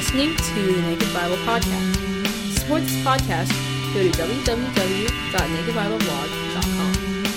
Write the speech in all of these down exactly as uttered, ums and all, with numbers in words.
listening to the Naked Bible Podcast. To support this podcast, go to w w w dot naked bible blog dot com.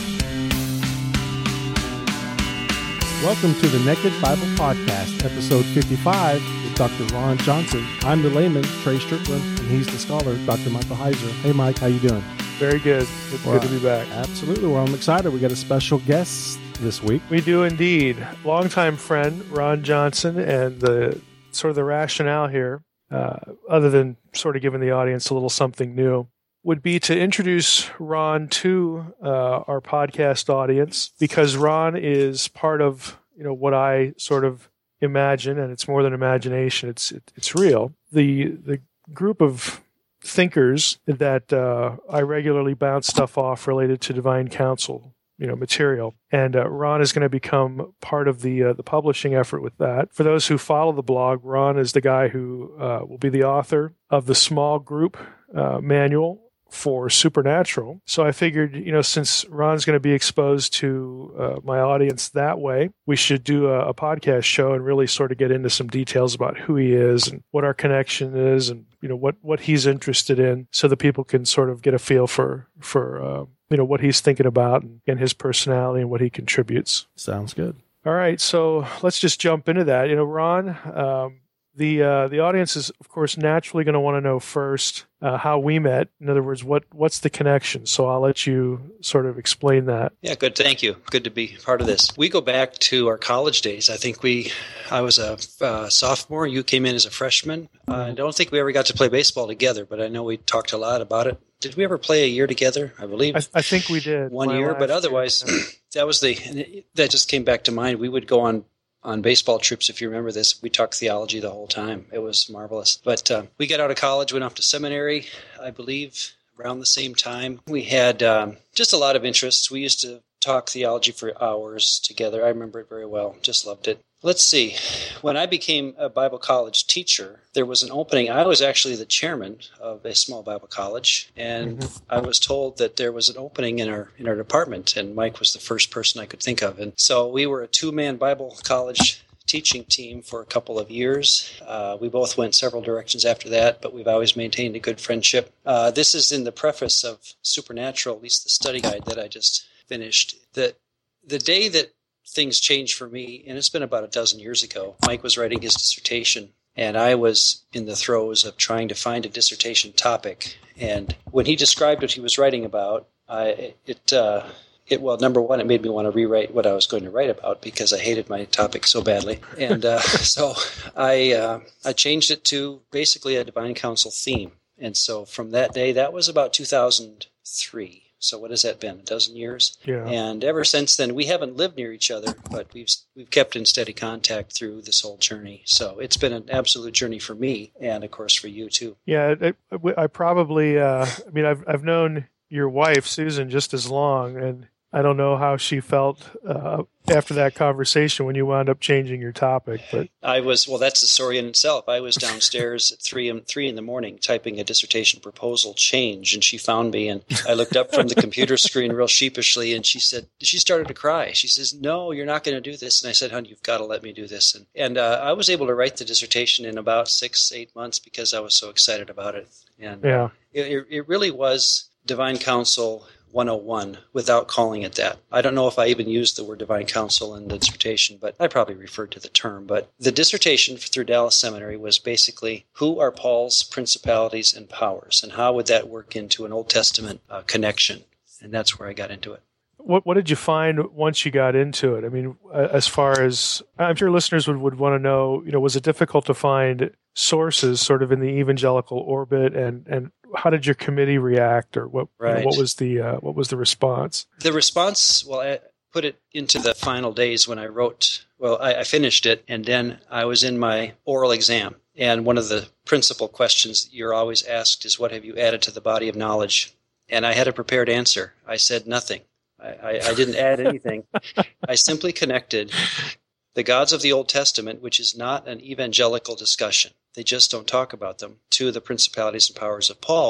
Welcome to the Naked Bible Podcast, episode fifty-five, with Doctor Ron Johnson. I'm the layman, Trey Strickland, and he's the scholar, Doctor Michael Heiser. Hey, Mike, how you doing? Very good. It's Well, good to be back. Absolutely. Well, I'm excited. We got a special guest this week. We do indeed. Longtime friend, Ron Johnson, and the sort of the rationale here, uh, other than sort of giving the audience a little something new, would be to introduce Ron to uh, our podcast audience, because Ron is part of, you know, what I sort of imagine, and it's more than imagination. It's it, it's real. The the group of thinkers that uh, I regularly bounce stuff off related to divine counsel, you know, material, and uh, Ron is going to become part of the uh, the publishing effort with that. For those who follow the blog, Ron is the guy who uh, will be the author of the small group uh, manual for Supernatural. So I figured, you know, since Ron's going to be exposed to uh, my audience that way, we should do a, a podcast show and really sort of get into some details about who he is and what our connection is, and you know what what he's interested in, so that people can sort of get a feel for for uh, you know what he's thinking about and, and his personality and what he contributes. Sounds good. All right, so let's just jump into that. You know, Ron, um, the uh, the audience is, of course, naturally going to want to know first uh, how we met. In other words, what what's the connection? So I'll let you sort of explain that. Yeah, good. Thank you. Good to be part of this. We go back to our college days. I think we, I was a uh, sophomore. You came in as a freshman. Uh, I don't think we ever got to play baseball together, but I know we talked a lot about it. Did we ever play a year together? I believe. I, I think we did. One My year, but otherwise, year, yeah. that was the, that just came back to mind. We would go on on baseball trips, if you remember this. We talked theology the whole time. It was marvelous. But uh, we got out of college, went off to seminary, I believe, around the same time. We had um, just a lot of interests. We used to talk theology for hours together. I remember it very well. Just loved it. Let's see. When I became a Bible college teacher, there was an opening. I was actually the chairman of a small Bible college, and mm-hmm. I was told that there was an opening in our in our department, and Mike was the first person I could think of. And so we were a two-man Bible college teaching team for a couple of years. Uh, we both went several directions after that, but we've always maintained a good friendship. Uh, this is in the preface of Supernatural, at least the study guide that I just finished. The, the day that things changed for me, and it's been about a dozen years ago, Mike was writing his dissertation, and I was in the throes of trying to find a dissertation topic. And when he described what he was writing about, I, it, uh, it well, number one, it made me want to rewrite what I was going to write about, because I hated my topic so badly. And uh, so I, uh, I changed it to basically a divine counsel theme. And so from that day, that was about two thousand three. So what has that been? A dozen years? Yeah. And ever since then, we haven't lived near each other, but we've we've kept in steady contact through this whole journey. So it's been an absolute journey for me, and of course for you too. Yeah, I, I probably. Uh, I mean, I've I've known your wife Susan just as long, and I don't know how she felt uh, after that conversation when you wound up changing your topic. But I was well. That's the story in itself. I was downstairs at three in three in the morning typing a dissertation proposal change, and she found me. And I looked up from the computer screen real sheepishly, and she said, she started to cry. She says, "No, you're not going to do this." And I said, "Honey, you've got to let me do this." And and uh, I was able to write the dissertation in about six, eight months because I was so excited about it. And yeah, uh, it, it really was divine counsel one oh one without calling it that. I don't know if I even used the word divine counsel in the dissertation, but I probably referred to the term. But the dissertation through Dallas Seminary was basically, who are Paul's principalities and powers, and how would that work into an Old Testament uh, connection? And that's where I got into it. What what did you find once you got into it? I mean, as far as I'm sure listeners would, would want to know, you know, was it difficult to find sources sort of in the evangelical orbit, and, and how did your committee react, or what right. you know, what was the uh, what was the response? The response, well, I put it into the final days when I wrote. Well, I, I finished it, and then I was in my oral exam, and one of the principal questions you're always asked is, "What have you added to the body of knowledge?" And I had a prepared answer. I said nothing. I, I, I didn't add anything. I simply connected the gods of the Old Testament, which is not an evangelical discussion. They just don't talk about them, to the principalities and powers of Paul,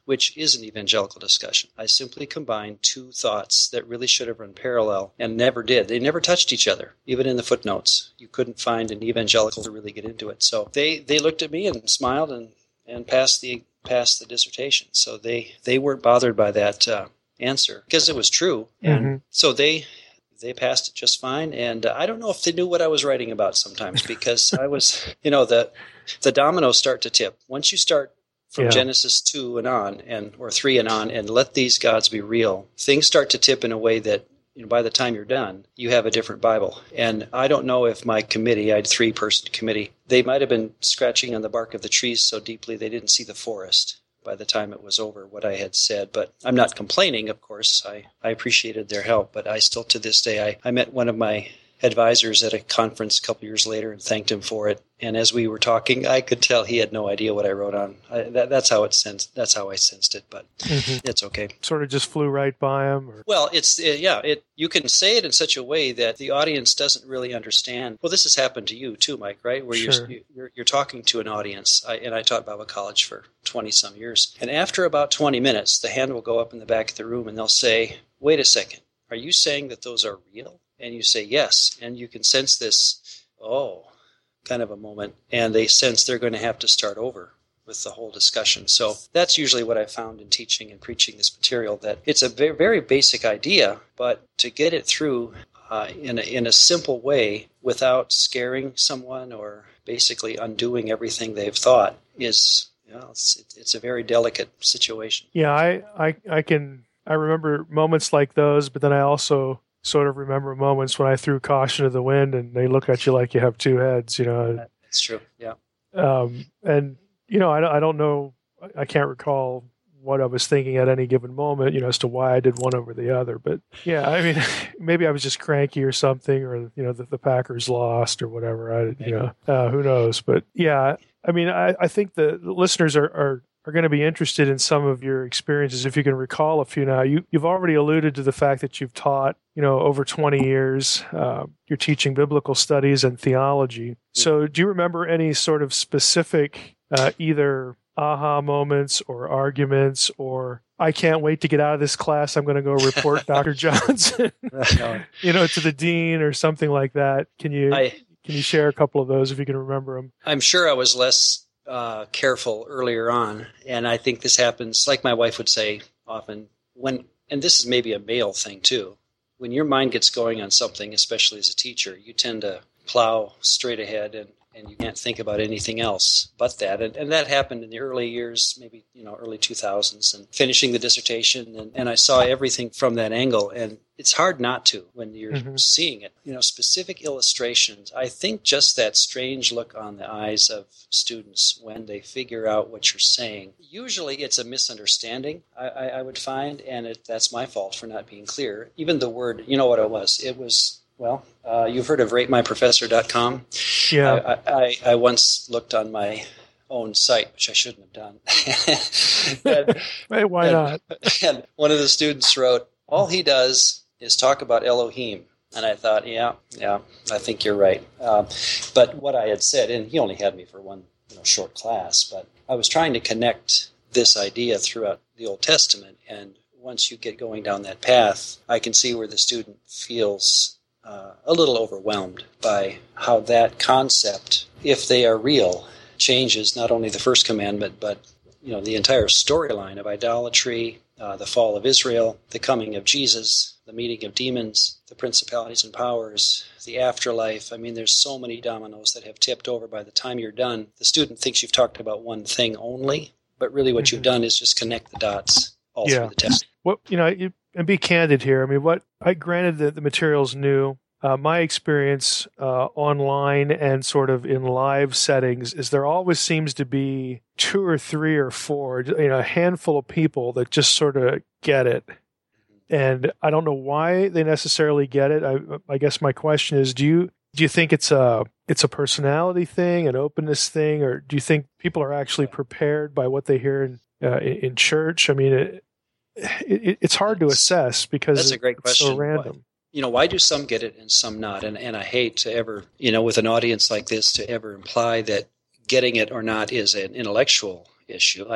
which is an evangelical discussion. I simply combined two thoughts that really should have run parallel and never did. They never touched each other, even in the footnotes. You couldn't find an evangelical to really get into it. So they, they looked at me and smiled and, and passed the passed the dissertation. So they, they weren't bothered by that uh, answer because it was true. And Mm-hmm. so they they passed it just fine. And uh, I don't know if they knew what I was writing about sometimes because I was, you know, the the dominoes start to tip. Once you start from Yeah. Genesis two and on, and or three and on, and let these gods be real, things start to tip in a way that, you know, by the time you're done, you have a different Bible. And I don't know if my committee, I had a three-person committee, they might have been scratching on the bark of the trees so deeply they didn't see the forest by the time it was over, what I had said. But I'm not complaining, of course. I, I appreciated their help, but I still, to this day, I, I met one of my advisors at a conference a couple years later and thanked him for it. And as we were talking, I could tell he had no idea what I wrote on. I, that, that's how it sensed. That's how I sensed it. But Mhm. it's okay. Sort of just flew right by him. Or... Well, it's uh, yeah. It you can say it in such a way that the audience doesn't really understand. Well, this has happened to you too, Mike, right? Where Sure. you're, you're you're talking to an audience. I, and I taught Bible college for twenty some years. And after about twenty minutes, the hand will go up in the back of the room and they'll say, "Wait a second. Are you saying that those are real?" And you say, "Yes." And you can sense this, oh, kind of a moment. And they sense they're going to have to start over with the whole discussion. So that's usually what I found in teaching and preaching this material, that it's a very, very basic idea, but to get it through uh, in, a, in a simple way without scaring someone or basically undoing everything they've thought is, you know, it's, it's a very delicate situation. Yeah, I, I, I can, I remember moments like those, but then I also sort of remember moments when I threw caution to the wind and they look at you like you have two heads, you know. That's true, yeah. Um, and, you know, I, don't- I don't know, I can't recall what I was thinking at any given moment, you know, as to why I did one over the other. But yeah, I mean, maybe I was just cranky or something, or, you know, the, the Packers lost or whatever. I, you know, uh, who knows? But yeah, I mean, I, I think the, the listeners are, are, are going to be interested in some of your experiences. If you can recall a few now, you, you've already alluded to the fact that you've taught, you know, over twenty years, uh, you're teaching biblical studies and theology. So do you remember any sort of specific, uh, either aha moments or arguments, or I can't wait to get out of this class, I'm going to go report Doctor Johnson, No, you know, to the dean or something like that? Can you, I, can you share a couple of those if you can remember them? I'm sure I was less uh, careful earlier on, and I think this happens, like my wife would say often, when, and this is maybe a male thing too, when your mind gets going on something, especially as a teacher, you tend to plow straight ahead and, and you can't think about anything else but that. And, and that happened in the early years, maybe, you know, early two thousands, and finishing the dissertation. And, and I saw everything from that angle. And it's hard not to when you're Mm-hmm. seeing it. You know, specific illustrations. I think just that strange look on the eyes of students when they figure out what you're saying. Usually it's a misunderstanding, I, I, I would find, and it, that's my fault for not being clear. Even the word, you know what it was? It was, well, uh, you've heard of rate my professor dot com. Yeah. I, I, I once looked on my own site, which I shouldn't have done. and, Hey, why and, not? and one of the students wrote, all he does is talk about Elohim. And I thought, yeah, yeah, I think you're right. Um, but what I had said, and he only had me for one you know, short class, but I was trying to connect this idea throughout the Old Testament. And once you get going down that path, I can see where the student feels uh, a little overwhelmed by how that concept, if they are real, changes not only the first commandment, but you know the entire storyline of idolatry, uh, the fall of Israel, the coming of Jesus, the meeting of demons, the principalities and powers, the afterlife. I mean, there's so many dominoes that have tipped over by the time you're done. The student thinks you've talked about one thing only, but really what mm-hmm. you've done is just connect the dots all yeah. through the test. Well, you know, you, and be candid here. I mean, what I granted that the material's new. Uh, my experience uh, online and sort of in live settings is there always seems to be two or three or four, you know, a handful of people that just sort of get it. And I don't know why they necessarily get it. I, I guess my question is, do you do you think it's a it's a personality thing, an openness thing, or do you think people are actually prepared by what they hear in uh, in, in church? I mean, it, it, it's hard to assess because that's a great it's question. so random. Why? You know, why do some get it and some not? And and I hate to ever, you know, with an audience like this, to ever imply that getting it or not is an intellectual issue. I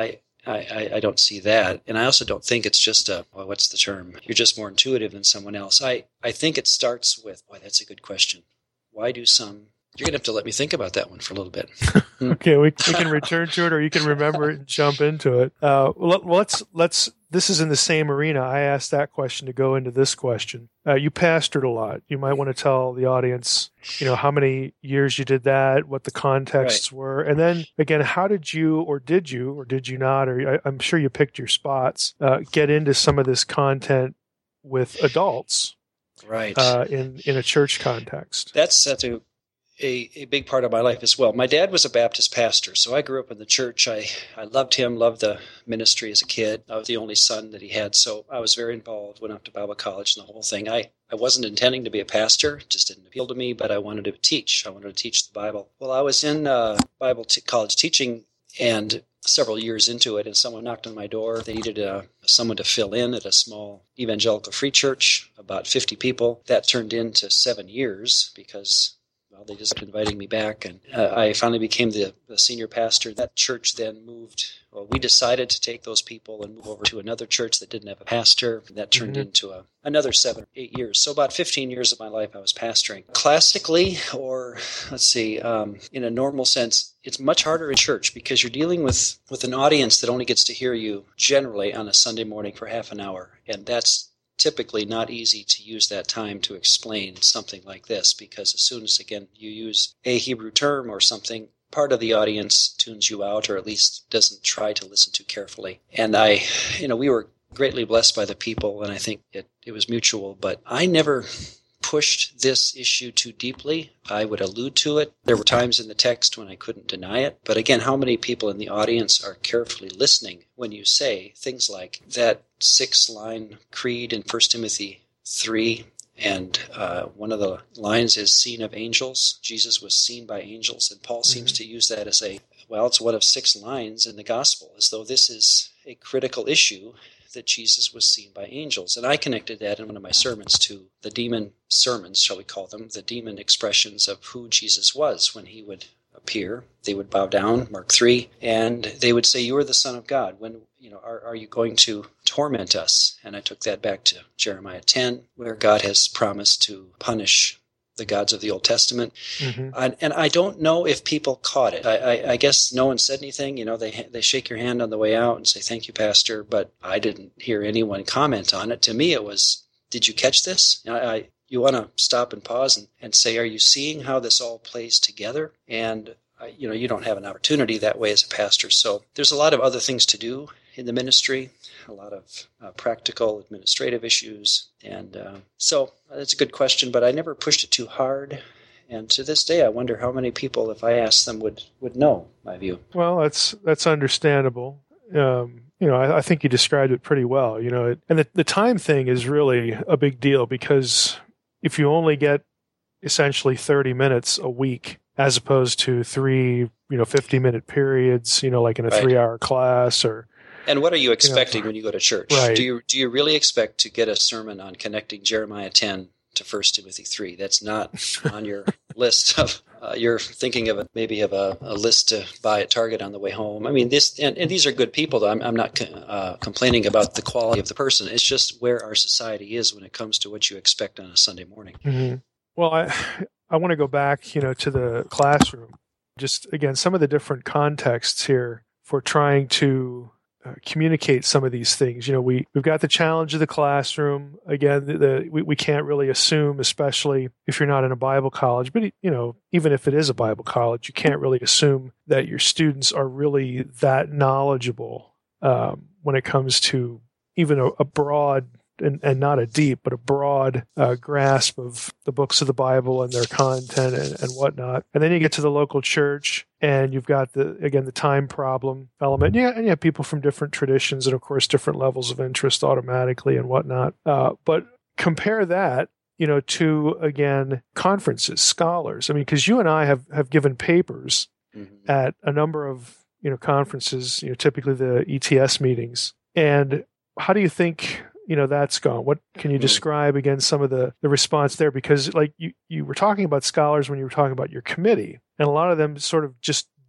I, I, I don't see that. And I also don't think it's just a, well, what's the term? You're just more intuitive than someone else. I, I think it starts with, boy, that's a good question. Why do some, you're going to have to let me think about that one for a little bit. Okay, we, we can return to it, or you can remember it and jump into it. Uh, let, let's, let's, this is in the same arena. I asked that question to go into this question. Uh, you pastored a lot. You might want to tell the audience, you know, how many years you did that, what the contexts right. were. And then again, how did you, or did you, or did you not, or I, I'm sure you picked your spots, uh, get into some of this content with adults, right? Uh, in, in a church context. That's, that's a, A, a big part of my life as well. My dad was a Baptist pastor, so I grew up in the church. I, I loved him, loved the ministry as a kid. I was the only son that he had, so I was very involved, went up to Bible college and the whole thing. I, I wasn't intending to be a pastor, it just didn't appeal to me, but I wanted to teach. I wanted to teach the Bible. Well, I was in uh, Bible t- college teaching, and several years into it, and someone knocked on my door. They needed uh, someone to fill in at a small evangelical free church, about fifty people. That turned into seven years because... well, they just kept inviting me back, and uh, I finally became the, the senior pastor. That church then moved, well, we decided to take those people and move over to another church that didn't have a pastor. And that turned mm-hmm. into a, another seven or eight years. So about fifteen years of my life I was pastoring. Classically, or let's see, um, in a normal sense, it's much harder in church because you're dealing with, with an audience that only gets to hear you generally on a Sunday morning for half an hour, and that's typically not easy to use that time to explain something like this, because as soon as, again, you use a Hebrew term or something, part of the audience tunes you out, or at least doesn't try to listen too carefully. And I, you know, we were greatly blessed by the people, and I think it, it was mutual, but I never pushed this issue too deeply. I would allude to it. There were times in the text when I couldn't deny it. But again, how many people in the audience are carefully listening when you say things like that six-line creed in First Timothy three, and uh, one of the lines is seen of angels. Jesus was seen by angels, and Paul seems mm-hmm. to use that as a, well, it's one of six lines in the gospel, as though this is a critical issue, that Jesus was seen by angels. And I connected that in one of my sermons to the demon sermons, shall we call them, the demon expressions of who Jesus was when he would appear. They would bow down, Mark three, and they would say, "You are the Son of God. When, you know, are, are you going to torment us?" And I took that back to Jeremiah ten, where God has promised to punish the gods of the Old Testament. Mm-hmm. And, and I don't know if people caught it. I, I, I guess no one said anything. You know, they they shake your hand on the way out and say, "Thank you, Pastor," but I didn't hear anyone comment on it. To me, it was, "Did you catch this?" I, I, you want to stop and pause and, and say, "Are you seeing how this all plays together?" And, uh, you know, you don't have an opportunity that way as a pastor. So there's a lot of other things to do in the ministry, a lot of uh, practical administrative issues. And uh, so that's a good question, but I never pushed it too hard. And to this day, I wonder how many people, if I asked them, would, would know my view. Well, that's that's understandable. Um, you know, I, I think you described it pretty well. You know, it, and the, the time thing is really a big deal, because if you only get essentially thirty minutes a week, as opposed to three, you know, fifty-minute periods, you know, like in a right. three-hour class, or and what are you expecting you know, when you go to church? Right. Do you do you really expect to get a sermon on connecting Jeremiah ten to First Timothy three? That's not on your list of. Uh, you're thinking of a, maybe of a, a list to buy at Target on the way home. I mean, this and, and these are good people. Though I'm, I'm not uh, complaining about the quality of the person. It's just where our society is when it comes to what you expect on a Sunday morning. Mm-hmm. Well, I I want to go back, you know, to the classroom. Just again, some of the different contexts here for trying to uh, communicate some of these things. You know, we, we've got the challenge of the classroom. Again, the, the, we, we can't really assume, especially if you're not in a Bible college, but, you know, even if it is a Bible college, you can't really assume that your students are really that knowledgeable um, when it comes to even a, a broad And, and not a deep, but a broad uh, grasp of the books of the Bible and their content and, and whatnot. And then you get to the local church, and you've got the again the time problem element. Yeah, and you have people from different traditions and, of course, different levels of interest automatically and whatnot. Uh, but compare that, you know, to again conferences, scholars. I mean, because you and I have have given papers mm-hmm. at a number of you know conferences, you know, typically the E T S meetings. And how do you think? You know, that's gone. What can you describe again some of the, the response there? Because like you, you were talking about scholars when you were talking about your committee, and a lot of them sort of just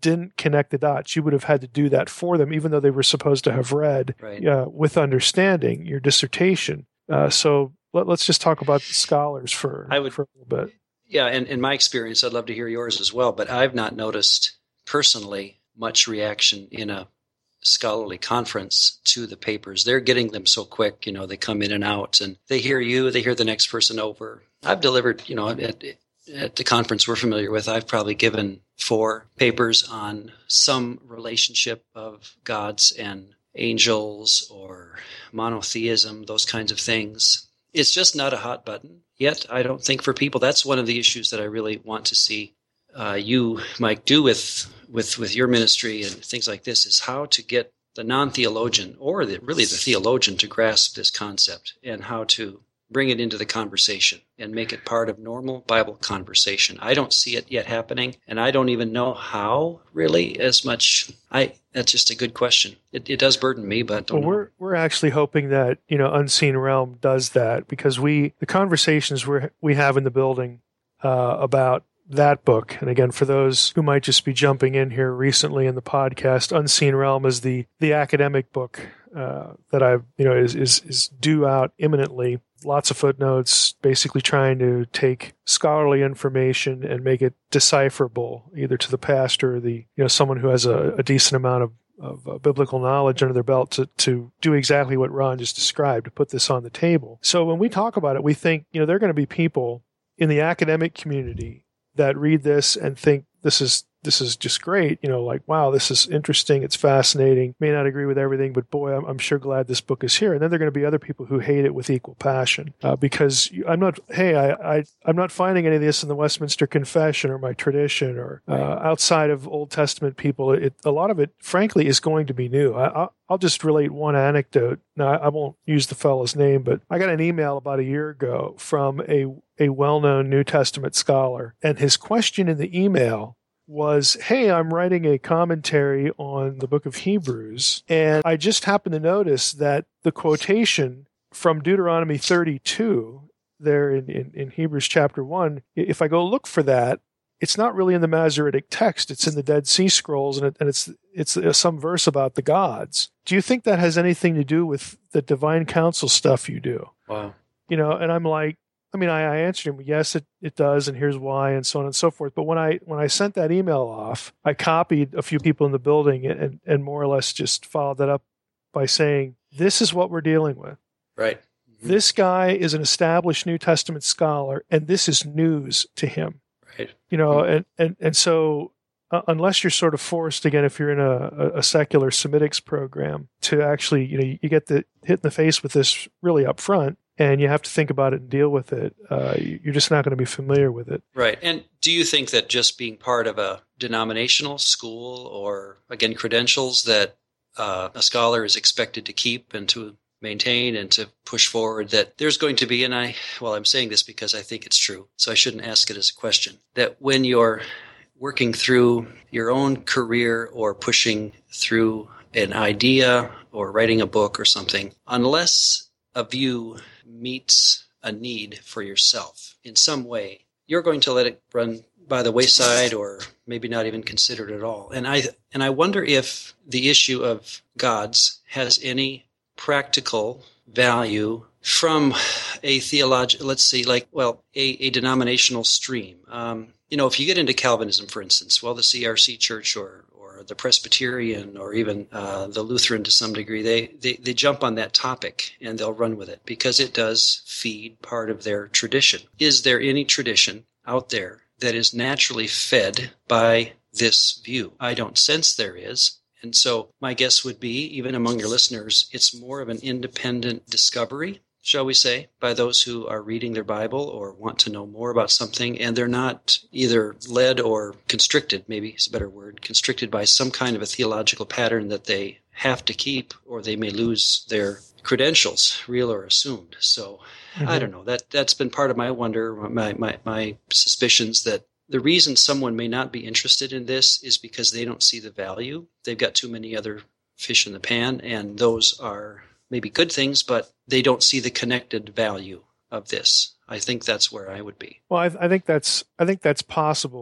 didn't connect the dots. You would have had to do that for them, even though they were supposed to have read Right. uh, with understanding your dissertation. Uh, so let, let's just talk about the scholars for, I would- for a little bit. Yeah, and in my experience, I'd love to hear yours as well, but I've not noticed personally much reaction in a scholarly conference to the papers. They're getting them so quick, you know, they come in and out, and they hear you, they hear the next person over. I've delivered, you know, at, at the conference we're familiar with, I've probably given four papers on some relationship of gods and angels or monotheism, those kinds of things. It's just not a hot button yet, I don't think, for people. That's one of the issues that I really want to see uh, you, Mike, do with, with, with your ministry and things like this, is how to get the non-theologian or the, really the theologian to grasp this concept and how to bring it into the conversation and make it part of normal Bible conversation. I don't see it yet happening, and I don't even know how, really, as much. I That's just a good question. It, it does burden me, but don't Well, we're we're actually hoping that, you know, Unseen Realm does that, because we the conversations we we have in the building uh, about that book, and again, for those who might just be jumping in here recently in the podcast, Unseen Realm is the the academic book uh, that I've you know is is is due out imminently. Lots of footnotes, basically trying to take scholarly information and make it decipherable, either to the pastor or the you know someone who has a, a decent amount of, of uh, biblical knowledge under their belt to, to do exactly what Ron just described, to put this on the table. So when we talk about it, we think you know there are going to be people in the academic community that read this and think this is this is just great, you know, like, wow, this is interesting, it's fascinating, may not agree with everything, but boy, I'm, I'm sure glad this book is here. And then there are going to be other people who hate it with equal passion uh, because I'm not, hey, I, I, I'm not finding any of this in the Westminster Confession or my tradition or uh, outside of Old Testament people. It, a lot of it, frankly, is going to be new. I, I'll just relate one anecdote. Now, I won't use the fellow's name, but I got an email about a year ago from a, a well-known New Testament scholar, and his question in the email was, hey, I'm writing a commentary on the book of Hebrews, and I just happened to notice that the quotation from Deuteronomy thirty-two there in, in, in Hebrews chapter one, if I go look for that, it's not really in the Masoretic text. It's in the Dead Sea Scrolls, and, it, and it's it's some verse about the gods. Do you think that has anything to do with the divine council stuff you do? Wow. You know, and I'm like, I mean, I, I answered him, yes, it, it does, and here's why, and so on and so forth. But when I when I sent that email off, I copied a few people in the building and, and, and more or less just followed that up by saying, this is what we're dealing with. Right. Mm-hmm. This guy is an established New Testament scholar, and this is news to him. Right. You know, Mm-hmm. and, and, and so uh, unless you're sort of forced, again, if you're in a, a secular Semitics program, to actually, you know, you, you get the hit in the face with this really up front, and you have to think about it and deal with it. Uh, you're just not going to be familiar with it. Right. And do you think that just being part of a denominational school or, again, credentials that uh, a scholar is expected to keep and to maintain and to push forward, that there's going to be, and I, well, I'm saying this because I think it's true, so I shouldn't ask it as a question, that when you're working through your own career or pushing through an idea or writing a book or something, unless a view meets a need for yourself in some way, you're going to let it run by the wayside or maybe not even consider it at all. And I and I wonder if the issue of gods has any practical value from a theological, let's see, like, well, a, a denominational stream. Um, you know, if you get into Calvinism, for instance, well, the C R C Church or or the Presbyterian or even uh, the Lutheran to some degree, they, they, they jump on that topic and they'll run with it because it does feed part of their tradition. Is there any tradition out there that is naturally fed by this view? I don't sense there is. And so my guess would be, even among your listeners, it's more of an independent discovery, shall we say, by those who are reading their Bible or want to know more about something, and they're not either led or constricted, maybe is a better word, constricted by some kind of a theological pattern that they have to keep, or they may lose their credentials, real or assumed. So mm-hmm. I don't know. That, that's been part of my wonder, my, my, my suspicions that the reason someone may not be interested in this is because they don't see the value. They've got too many other fish in the pan, and those are maybe good things, but they don't see the connected value of this. I think that's where I would be. Well, I, I think that's I think that's possible.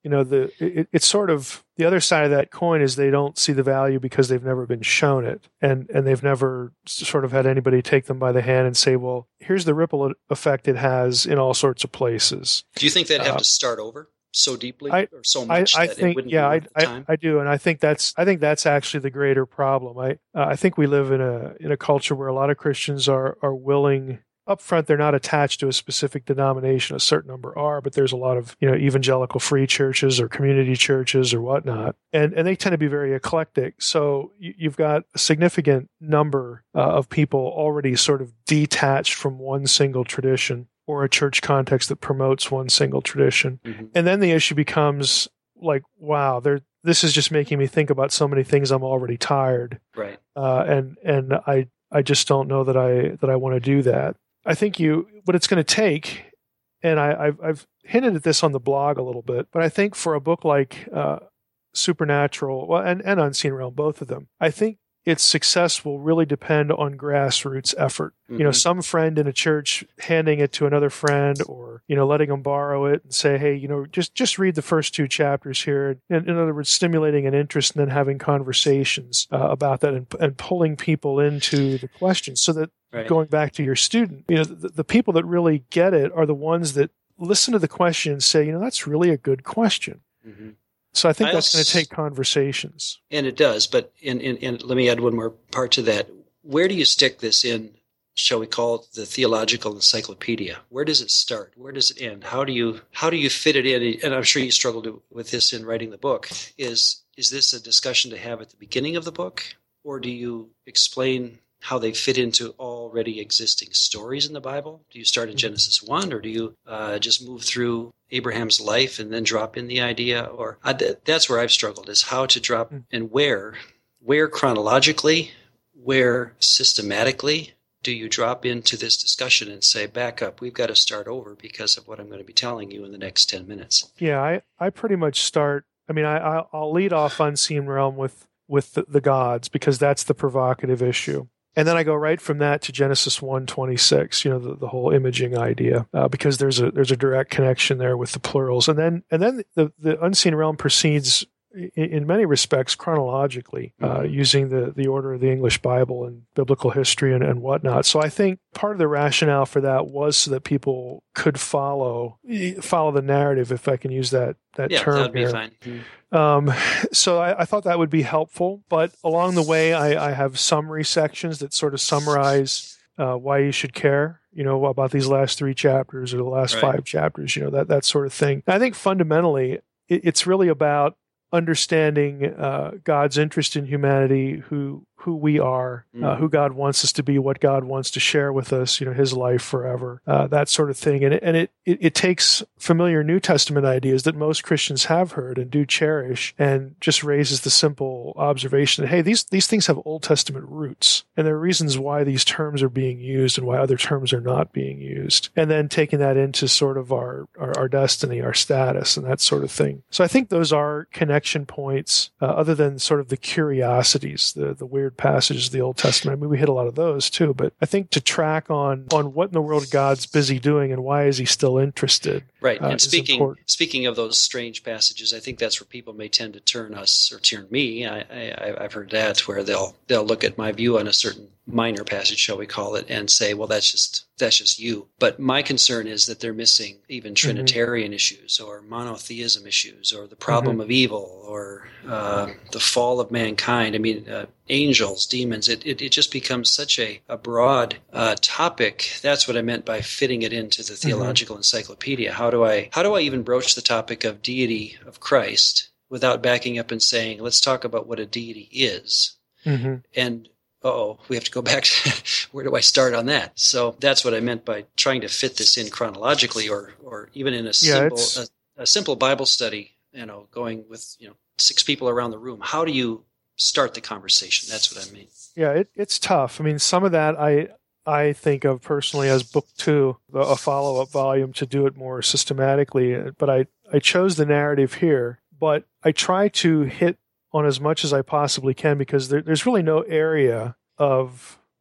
you know, the it, it's sort of the other side of that coin is they don't see the value because they've never been shown it, and and they've never sort of had anybody take them by the hand and say, well, here's the ripple effect it has in all sorts of places. Do you think they'd have uh, to start over so deeply I, or so much I, I that think, it wouldn't yeah, be I, worth the time? I, I do, and I think that's I think that's actually the greater problem. I uh, I think we live in a in a culture where a lot of Christians are are willing. Up front, they're not attached to a specific denomination. A certain number are, but there's a lot of, you know, evangelical free churches or community churches or whatnot, and and they tend to be very eclectic. So you, you've got a significant number uh, of people already sort of detached from one single tradition or a church context that promotes one single tradition, mm-hmm. and then the issue becomes like, wow, there. This is just making me think about so many things. I'm already tired, right? Uh, and and I I just don't know that I that I want to do that. I think you, what it's going to take, and I, I've, I've hinted at this on the blog a little bit, but I think for a book like uh, Supernatural, well, and, and Unseen Realm, both of them, I think its success will really depend on grassroots effort. Mm-hmm. You know, some friend in a church handing it to another friend, or, you know, letting them borrow it and say, hey, you know, just, just read the first two chapters here. In, in other words, stimulating an interest and then having conversations uh, about that and, and pulling people into the questions so that, right. Going back to your student, you know, the, the people that really get it are the ones that listen to the question and say, you know, that's really a good question. Mm-hmm. So I think I that's also, going to take conversations. And it does. But in, in, in, let me add one more part to that. Where do you stick this in, shall we call it the theological encyclopedia? Where does it start? Where does it end? How do you how do you fit it in? And I'm sure you struggled to, with this in writing the book. Is is this a discussion to have at the beginning of the book? Or do you explain how they fit into already existing stories in the Bible? Do you start in Genesis one, or do you uh, just move through Abraham's life and then drop in the idea? Or uh, th- that's where I've struggled, is how to drop and where, where chronologically, where systematically do you drop into this discussion and say, back up, we've got to start over because of what I'm going to be telling you in the next ten minutes. Yeah, I, I pretty much start, I mean, I, I'll lead off Unseen Realm with, with the, the gods, because that's the provocative issue. And then I go right from that to Genesis one twenty-six, you know, the, the whole imaging idea, uh, because there's a there's a direct connection there with the plurals. And then and then the, the Unseen Realm proceeds in, in many respects chronologically, uh, mm-hmm. using the, the order of the English Bible and biblical history and, and whatnot. So I think part of the rationale for that was so that people could follow follow the narrative, if I can use that that yeah, term. Yeah, that'd here. be fine. Mm-hmm. Um, so I, I thought that would be helpful, but along the way, I, I have summary sections that sort of summarize uh, why you should care, you know, about these last three chapters or the last right. five chapters, you know, that, that sort of thing. I think fundamentally, it, it's really about understanding uh, God's interest in humanity, who who we are, mm. uh, who God wants us to be, what God wants to share with us, you know, His life forever, uh, that sort of thing. And it, and it, it it takes familiar New Testament ideas that most Christians have heard and do cherish, and just raises the simple observation that, hey, these these things have Old Testament roots, and there are reasons why these terms are being used and why other terms are not being used. And then taking that into sort of our our, our destiny, our status, and that sort of thing. So I think those are connection points, uh, other than sort of the curiosities, the the weird passages of the Old Testament. I mean, we hit a lot of those too, but I think to track on on what in the world God's busy doing and why is He still interested. Right. Uh, and speaking speaking of those strange passages, I think that's where people may tend to turn us or turn me. I, I, I've heard that, where they'll they'll look at my view on a certain minor passage, shall we call it, and say, well, that's just that's just you. But my concern is that they're missing even Trinitarian mm-hmm. issues, or monotheism issues, or the problem mm-hmm. of evil, or uh, the fall of mankind. I mean, uh, angels, demons. It, it it just becomes such a, a broad uh, topic. That's what I meant by fitting it into the theological mm-hmm. encyclopedia. How do I how do I even broach the topic of deity of Christ without backing up and saying, let's talk about what a deity is? Mm-hmm. And uh-oh, we have to go back to where do I start on that? So that's what I meant by trying to fit this in chronologically, or or even in a yeah, simple a, a simple Bible study, you know, going with, you know, six people around the room. How do you start the conversation? That's what I mean. Yeah, it, it's tough. I mean, some of that I I think of personally as book two, a follow-up volume, to do it more systematically. But I, I chose the narrative here, but I try to hit on as much as I possibly can, because there, there's really no area of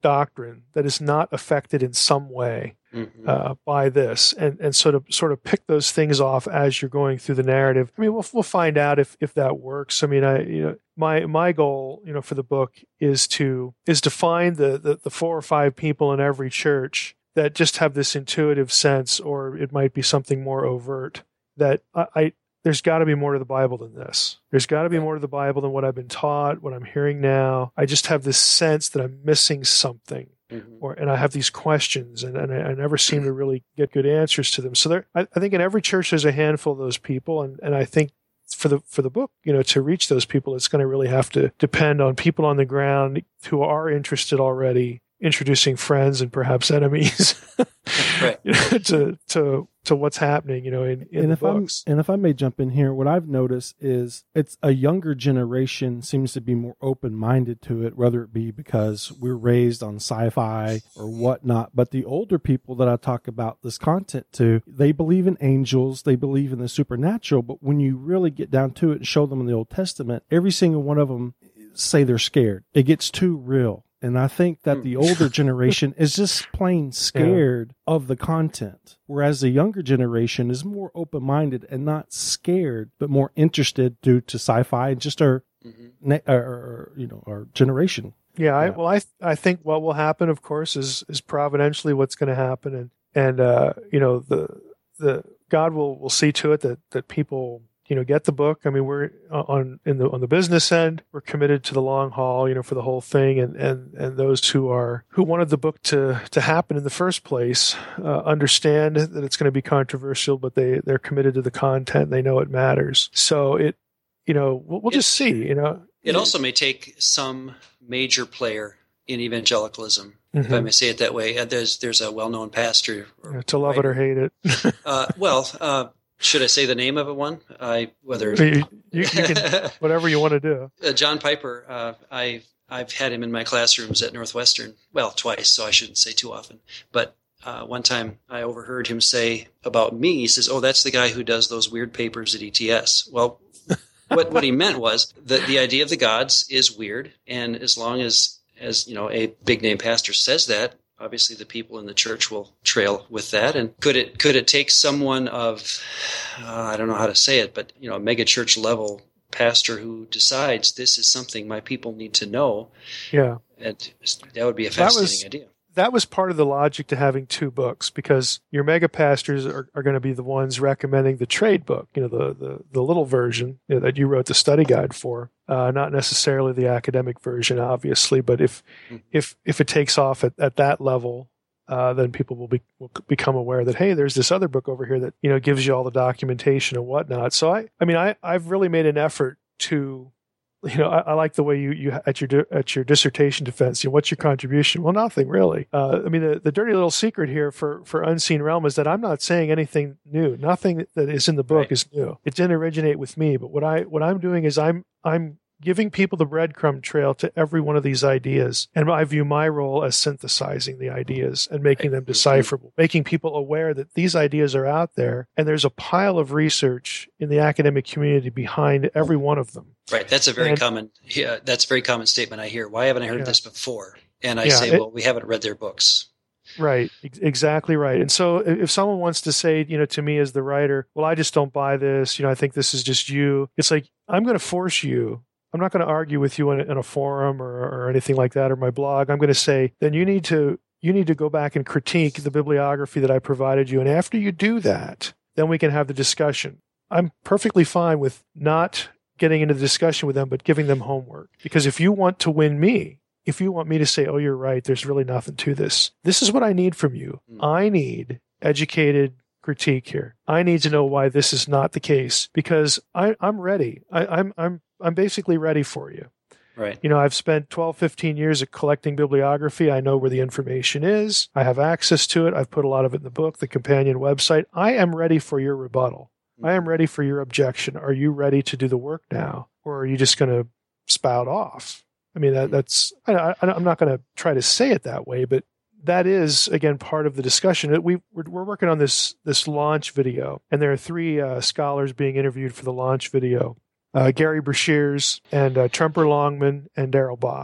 doctrine that is not affected in some way Mm-hmm. uh, by this, and and sort of sort of pick those things off as you're going through the narrative. I mean, we'll we'll find out if if that works. I mean, I you know my my goal you know for the book is to is to find the the, the four or five people in every church that just have this intuitive sense, or it might be something more overt, that I, I there's got to be more to the Bible than this. There's got to be more to the Bible than what I've been taught, what I'm hearing now. I just have this sense that I'm missing something. Mm-hmm. Or, and I have these questions, and, and I, I never seem to really get good answers to them. So there, I, I think in every church there's a handful of those people, and, and I think for the for the book, you know, to reach those people, it's going to really have to depend on people on the ground who are interested already, introducing friends and perhaps enemies right. you know, to to to what's happening, you know, in, in and the if books. I'm, and if I may jump in here, what I've noticed is it's a younger generation seems to be more open-minded to it, whether it be because we're raised on sci-fi or whatnot. But the older people that I talk about this content to, they believe in angels, they believe in the supernatural. But when you really get down to it and show them in the Old Testament, every single one of them say they're scared. It gets too real. And I think that the older generation is just plain scared yeah. of the content, whereas the younger generation is more open-minded and not scared, but more interested due to sci-fi and just our, mm-hmm. our you know, our generation. Yeah, yeah. I, well, I I think what will happen, of course, is is providentially what's going to happen, and and uh, you know the the God will will see to it that that people, you know, get the book. I mean, we're on in the on the business end, we're committed to the long haul, you know, for the whole thing, and and and those who are who wanted the book to to happen in the first place uh, understand that it's going to be controversial, but they they're committed to the content. They know it matters. So it, you know, we'll, we'll it, just see. You know, it also may take some major player in evangelicalism, mm-hmm. if I may say it that way. There's there's a well-known pastor, or yeah, to love writer. It or hate it. uh, well. Uh, Should I say the name of it? One, I whether you, you, you can whatever you want to do. Uh, John Piper, uh, I I've had him in my classrooms at Northwestern. Well, twice, so I shouldn't say too often. But uh, one time, I overheard him say about me. He says, "Oh, that's the guy who does those weird papers at E T S." Well, what what he meant was that the idea of the gods is weird, and as long as as you know, a big name pastor says that, obviously the people in the church will trail with that. And could it could it take someone of, uh, I don't know how to say it, but you know, a mega church level pastor who decides this is something my people need to know? Yeah, and that would be a fascinating that was, idea. That was part of the logic to having two books, because your mega pastors are, are going to be the ones recommending the trade book, you know, the the, the little version, you know, that you wrote the study guide for. Uh, not necessarily the academic version, obviously, but if mm-hmm. if if it takes off at, at that level, uh, then people will be will become aware that, hey, there's this other book over here that, you know, gives you all the documentation and whatnot. So I I mean I I've really made an effort to, you know, I, I like the way you, you at your at your dissertation defense. You know, what's your contribution? Well, nothing really. Uh, I mean, the, the dirty little secret here for, for Unseen Realm is that I'm not saying anything new. Nothing that is in the book right. is new. It didn't originate with me. But what I what I'm doing is I'm I'm giving people the breadcrumb trail to every one of these ideas, and I view my role as synthesizing the ideas and making them decipherable, making people aware that these ideas are out there, and there's a pile of research in the academic community behind every one of them. Right. That's a very and, common. Yeah, that's a very common statement I hear. Why haven't I heard yeah. this before? And I yeah, say, it, well, we haven't read their books. Right. Exactly right. And so if someone wants to say, you know, to me as the writer, well, I just don't buy this, you know, I think this is just you. It's like, I'm going to force you. I'm not going to argue with you in a, in a forum or, or anything like that, or my blog. I'm going to say, then you need to you need to go back and critique the bibliography that I provided you. And after you do that, then we can have the discussion. I'm perfectly fine with not getting into the discussion with them, but giving them homework. Because if you want to win me, if you want me to say, oh, you're right, there's really nothing to this, this is what I need from you. Mm. I need educated critique here. I need to know why this is not the case, because I, I'm ready. I, I'm I'm I'm basically ready for you. Right. You know, I've spent twelve, fifteen years at collecting bibliography. I know where the information is. I have access to it. I've put a lot of it in the book, the companion website. I am ready for your rebuttal. Mm-hmm. I am ready for your objection. Are you ready to do the work now? Or are you just going to spout off? I mean, that, that's, I, I, I'm not going to try to say it that way, but that is, again, part of the discussion. We, we're, we're working on this, this launch video, and there are three uh, scholars being interviewed for the launch video. Uh, Gary Breshears and uh, Tremper Longman and Darrell Bach.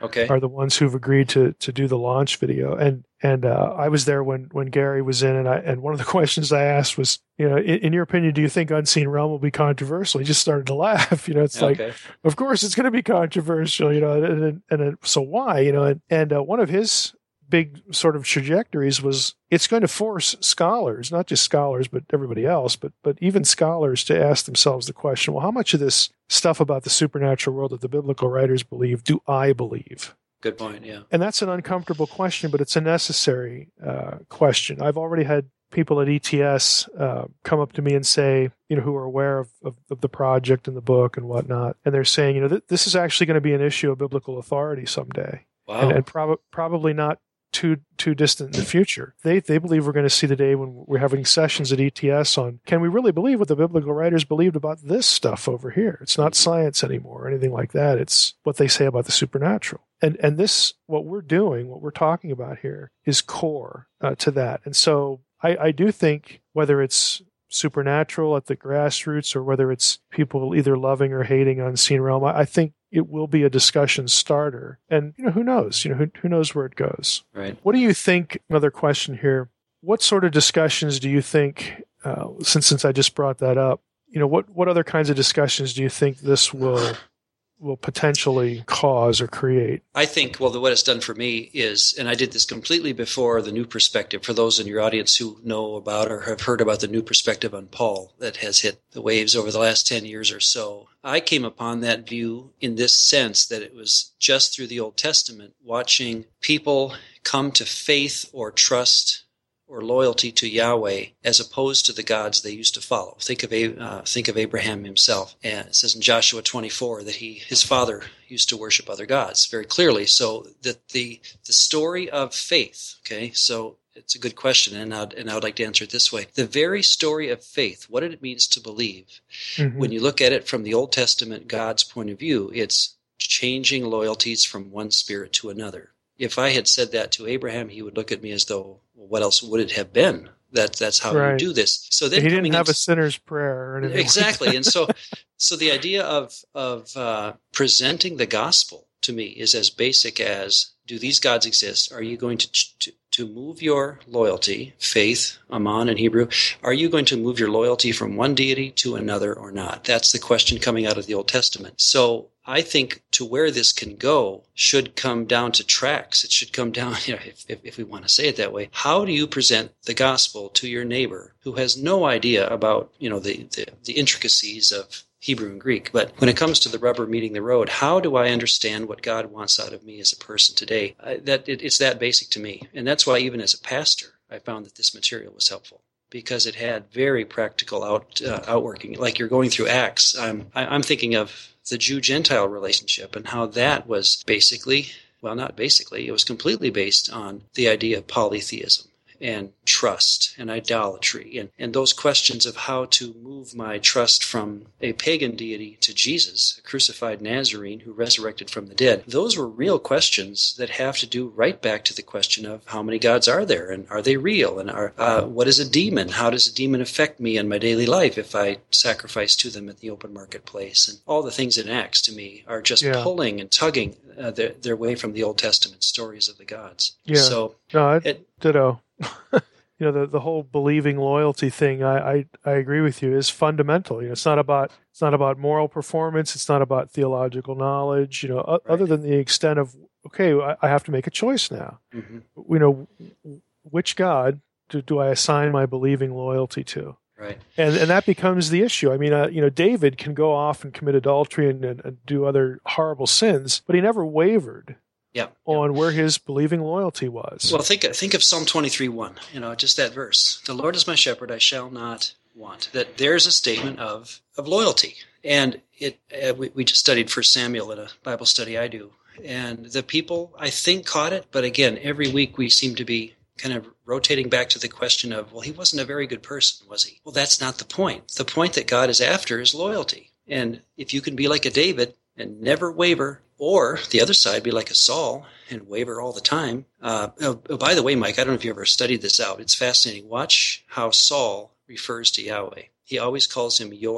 okay. are the ones who've agreed to to do the launch video. And and uh, I was there when when Gary was in, and I and one of the questions I asked was, you know, in, in your opinion, do you think Unseen Realm will be controversial? He just started to laugh. You know, it's Okay. like, of course it's going to be controversial. You know, and and, and, and so why? You know, and and uh, one of his big sort of trajectories was it's going to force scholars, not just scholars, but everybody else, but but even scholars to ask themselves the question, well, how much of this stuff about the supernatural world that the biblical writers believe do I believe? Good point, yeah. And that's an uncomfortable question, but it's a necessary uh, question. I've already had people at E T S uh, come up to me and say, you know, who are aware of, of, of the project and the book and whatnot, and they're saying, you know, th- this is actually going to be an issue of biblical authority someday. Wow. And, and prob- probably not too too distant in the future. They they believe we're going to see the day when we're having sessions at E T S on, can we really believe what the biblical writers believed about this stuff over here? It's not science anymore or anything like that. It's what they say about the supernatural. And and this, what we're doing, what we're talking about here, is core uh, to that. And so I, I do think whether it's supernatural at the grassroots or whether it's people either loving or hating Unseen Realm, I, I think it will be a discussion starter. And, you know, who knows? You know, who, who knows where it goes? Right. What do you think, another question here, what sort of discussions do you think, uh, since since I just brought that up, you know, what, what other kinds of discussions do you think this will will potentially cause or create? I think, well, the, what it's done for me is, and I did this completely before the New Perspective, for those in your audience who know about or have heard about the New Perspective on Paul that has hit the waves over the last ten years or so. I came upon that view in this sense that it was just through the Old Testament, watching people come to faith or trust or loyalty to Yahweh as opposed to the gods they used to follow. Think of uh, think of Abraham himself. And it says in Joshua twenty-four that he his father used to worship other gods very clearly. So that the the story of faith, okay, so it's a good question, and I'd, and I would like to answer it this way. The very story of faith, what it means to believe, mm-hmm. when you look at it from the Old Testament God's point of view, it's changing loyalties from one spirit to another. If I had said that to Abraham, he would look at me as though, well, what else would it have been? That that's how right. you do this. So then he didn't have into, a sinner's prayer or anything. Exactly. Like and so so the idea of of uh, presenting the gospel to me is as basic as, do these gods exist? Are you going to, to to move your loyalty, faith, Aman in Hebrew, are you going to move your loyalty from one deity to another or not? That's the question coming out of the Old Testament. So I think to where this can go should come down to tracks. It should come down, you know, if, if, if we want to say it that way. How do you present the gospel to your neighbor who has no idea about, you know, the, the, the intricacies of Hebrew and Greek? But when it comes to the rubber meeting the road, how do I understand what God wants out of me as a person today? Uh, that it, it's that basic to me. And that's why even as a pastor, I found that this material was helpful, because it had very practical out uh, outworking. Like you're going through Acts, I'm, I, I'm thinking of the Jew-Gentile relationship and how that was basically, well, not basically, it was completely based on the idea of polytheism and trust and idolatry and, and those questions of how to move my trust from a pagan deity to Jesus, a crucified Nazarene who resurrected from the dead. Those were real questions that have to do right back to the question of how many gods are there and are they real, and are uh, what is a demon? How does a demon affect me in my daily life if I sacrifice to them at the open marketplace? And all the things in Acts to me are just yeah. pulling and tugging uh, their, their way from the Old Testament stories of the gods. Yeah. So no, I, it, ditto. You know, the, the whole believing loyalty thing, I, I, I agree with you, is fundamental. You know, it's not about it's not about moral performance. It's not about theological knowledge. You know, right. other than the extent of, okay, I, I have to make a choice now. Mm-hmm. You know, which God do, do I assign my believing loyalty to? Right. And and that becomes the issue. I mean, uh, you know, David can go off and commit adultery and, and, and do other horrible sins, but he never wavered. Yeah, on yeah. where his believing loyalty was. Well, think think of Psalm twenty-three one, you know, just that verse. The Lord is my shepherd, I shall not want. That there's a statement of, of loyalty. And it uh, we, we just studied First Samuel in a Bible study I do. And the people, I think, caught it. But again, every week we seem to be kind of rotating back to the question of, well, he wasn't a very good person, was he? Well, that's not the point. The point that God is after is loyalty. And if you can be like a David and never waver, or the other side, be like a Saul and waver all the time. Uh, oh, oh, by the way, Mike, I don't know if you ever studied this out. It's fascinating. Watch how Saul refers to Yahweh. He always calls him your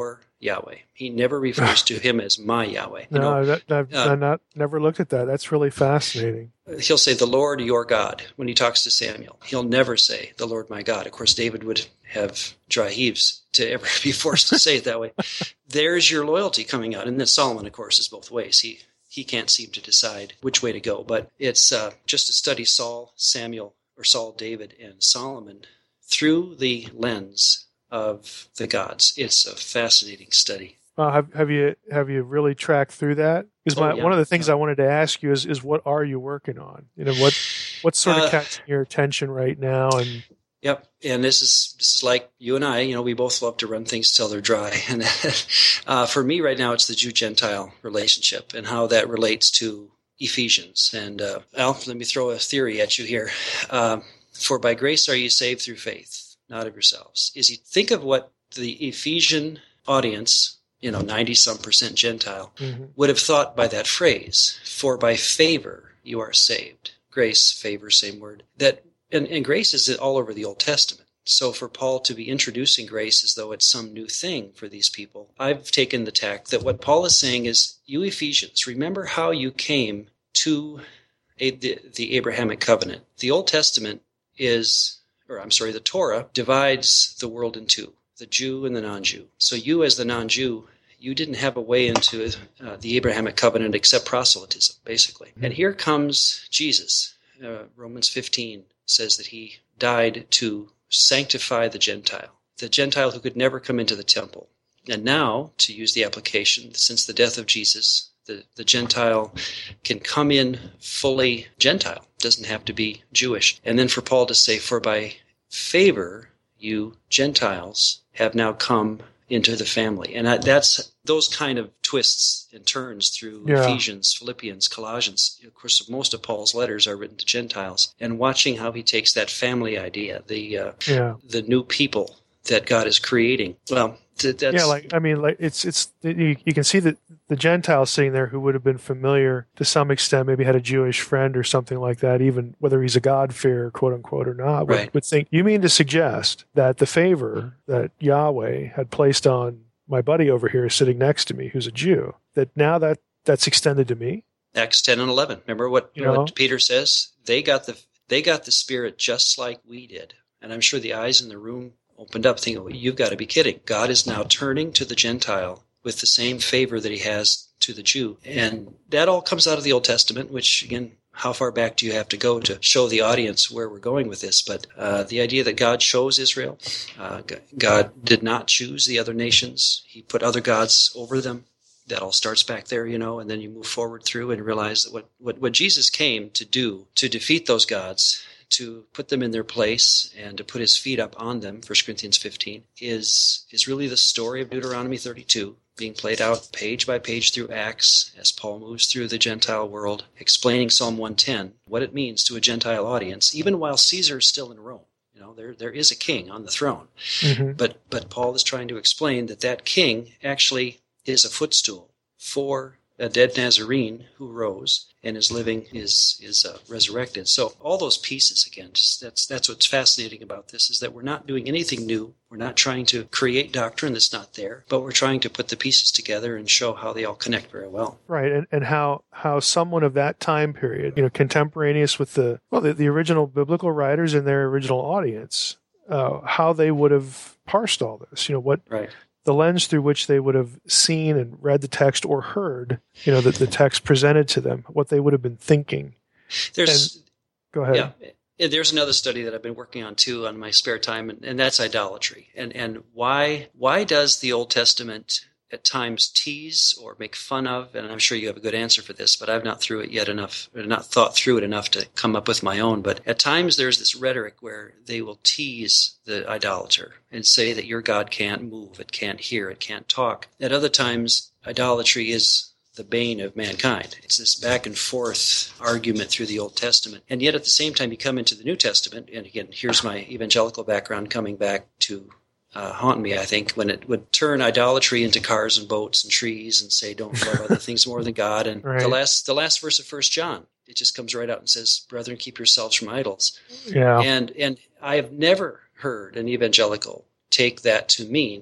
Yahweh. He never refers to him as my Yahweh. You No, know, that, I've, uh, I've not never looked at that. That's really fascinating. he'll say the Lord your God when he talks to Samuel. He'll never say the Lord my God. Of course, David would have dry heaves to ever be forced to say it that way. There's your loyalty coming out. And then Solomon, of course, is both ways. He he can't seem to decide which way to go. But it's uh, just to study Saul, Samuel, or Saul, David, and Solomon through the lens of the gods. It's a fascinating study. Uh, have have you have you really tracked through that? Because Oh, my yeah. one of the things Yeah. I wanted to ask you is is what are you working on? You know, what what's sort of Uh, catching your attention right now? And Yep, and this is this is like you and I. You know, we both love to run things till they're dry. And uh, for me, right now, it's the Jew-Gentile relationship and how that relates to Ephesians. And uh, Al, let me throw a theory at you here. Uh, For by grace are you saved through faith, not of yourselves. Is he think of what the Ephesian audience, you know, ninety some percent Gentile, Mhm. would have thought by that phrase. For by favor you are saved. Grace, favor, same word. That and, and grace is all over the Old Testament. So for Paul to be introducing grace as though it's some new thing for these people, I've taken the tack that what Paul is saying is, you Ephesians, remember how you came to a, the, the Abrahamic covenant. The Old Testament is, or I'm sorry, the Torah divides the world in two, the Jew and the non-Jew. So you as the non-Jew, you didn't have a way into uh, the Abrahamic covenant except proselytism, basically. Mm-hmm. And here comes Jesus. Uh, Romans fifteen says that he died to sanctify the Gentile, the Gentile who could never come into the temple. And now, to use the application, since the death of Jesus, the, the Gentile can come in fully Gentile, doesn't have to be Jewish. And then for Paul to say, for by favor, you Gentiles have now come into the family. And that's those kind of twists and turns through Yeah. Ephesians, Philippians, Colossians. Of course, most of Paul's letters are written to Gentiles. And watching how he takes that family idea, the uh, yeah, the new people that God is creating. Well, th- that's yeah. Like I mean, like it's it's you, you can see that the Gentiles sitting there who would have been familiar to some extent, maybe had a Jewish friend or something like that, even whether he's a God-fearer, quote unquote, or not, would, Right. would think. You mean to suggest that the favor that Yahweh had placed on my buddy over here sitting next to me, who's a Jew, that now that that's extended to me? Acts ten and eleven. Remember what, You know? what Peter says? They got the they got the Spirit just like we did. And I'm sure the eyes in the room opened up thinking, well, you've got to be kidding. God is now turning to the Gentile with the same favor that he has to the Jew. And that all comes out of the Old Testament, which, again, how far back do you have to go to show the audience where we're going with this? But uh, the idea that God chose Israel, uh, God did not choose the other nations. He put other gods over them. That all starts back there, you know, and then you move forward through and realize that what, what, what Jesus came to do, to defeat those gods, to put them in their place and to put his feet up on them, First Corinthians fifteen, is is really the story of Deuteronomy thirty-two, being played out page by page through Acts as Paul moves through the Gentile world, explaining Psalm one ten, what it means to a Gentile audience, even while Caesar's still in Rome. You know, there there is a king on the throne. Mm-hmm. But but Paul is trying to explain that that king actually is a footstool for a dead Nazarene who rose and is living, is is uh, resurrected. So all those pieces, again, just that's that's what's fascinating about this, is that we're not doing anything new. We're not trying to create doctrine that's not there, but we're trying to put the pieces together and show how they all connect very well. Right, and, and how how someone of that time period, you know, contemporaneous with the well, the, the original biblical writers and their original audience, uh, how they would have parsed all this. You know, what Right. the lens through which they would have seen and read the text or heard, you know, that the text presented to them, what they would have been thinking. There's Go ahead. yeah. And there's another study that I've been working on too on my spare time, and, and that's idolatry. And and why why does the Old Testament at times tease or make fun of? And I'm sure you have a good answer for this, but I've not through it yet enough, or not thought through it enough to come up with my own. But at times there's this rhetoric where they will tease the idolater and say that your God can't move, it can't hear, it can't talk. At other times, idolatry is the bane of mankind. It's this back and forth argument through the Old Testament. And yet at the same time you come into the New Testament, and again, here's my evangelical background coming back to uh, haunt me, I think, when it would turn idolatry into cars and boats and trees and say, don't love other things more than God. And Right. the last the last verse of First John, it just comes right out and says, brethren, keep yourselves from idols. Yeah. And and I have never heard an evangelical take that to mean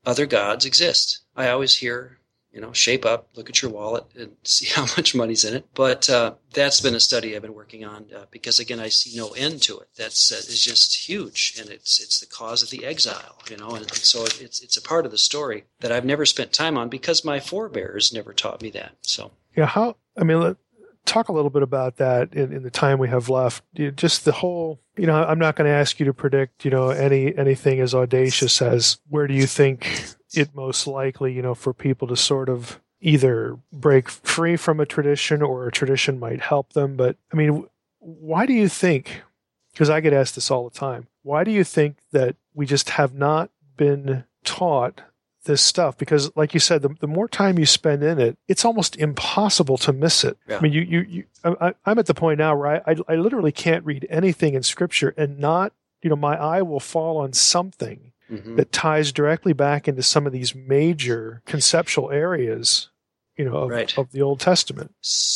other gods exist. I always hear, you know, shape up, look at your wallet and see how much money's in it. But uh, that's been a study I've been working on uh, because, again, I see no end to it. That's uh, is just huge, and it's it's the cause of the exile, you know, and, and so it's it's a part of the story that I've never spent time on because my forebears never taught me that. So yeah, how I mean, let, talk a little bit about that in, in the time we have left. You, just the whole, you know, I'm not going to ask you to predict, you know, any anything as audacious as where do you think it most likely, you know, for people to sort of either break free from a tradition or a tradition might help them. But I mean, why do you think, because I get asked this all the time, why do you think that we just have not been taught this stuff? Because like you said, the, the more time you spend in it, it's almost impossible to miss it. Yeah. I mean, you, you, you I, I'm at the point now where I, I, I literally can't read anything in Scripture and not, you know, my eye will fall on something mm-hmm. that ties directly back into some of these major conceptual areas, you know, of, right. of the Old Testament.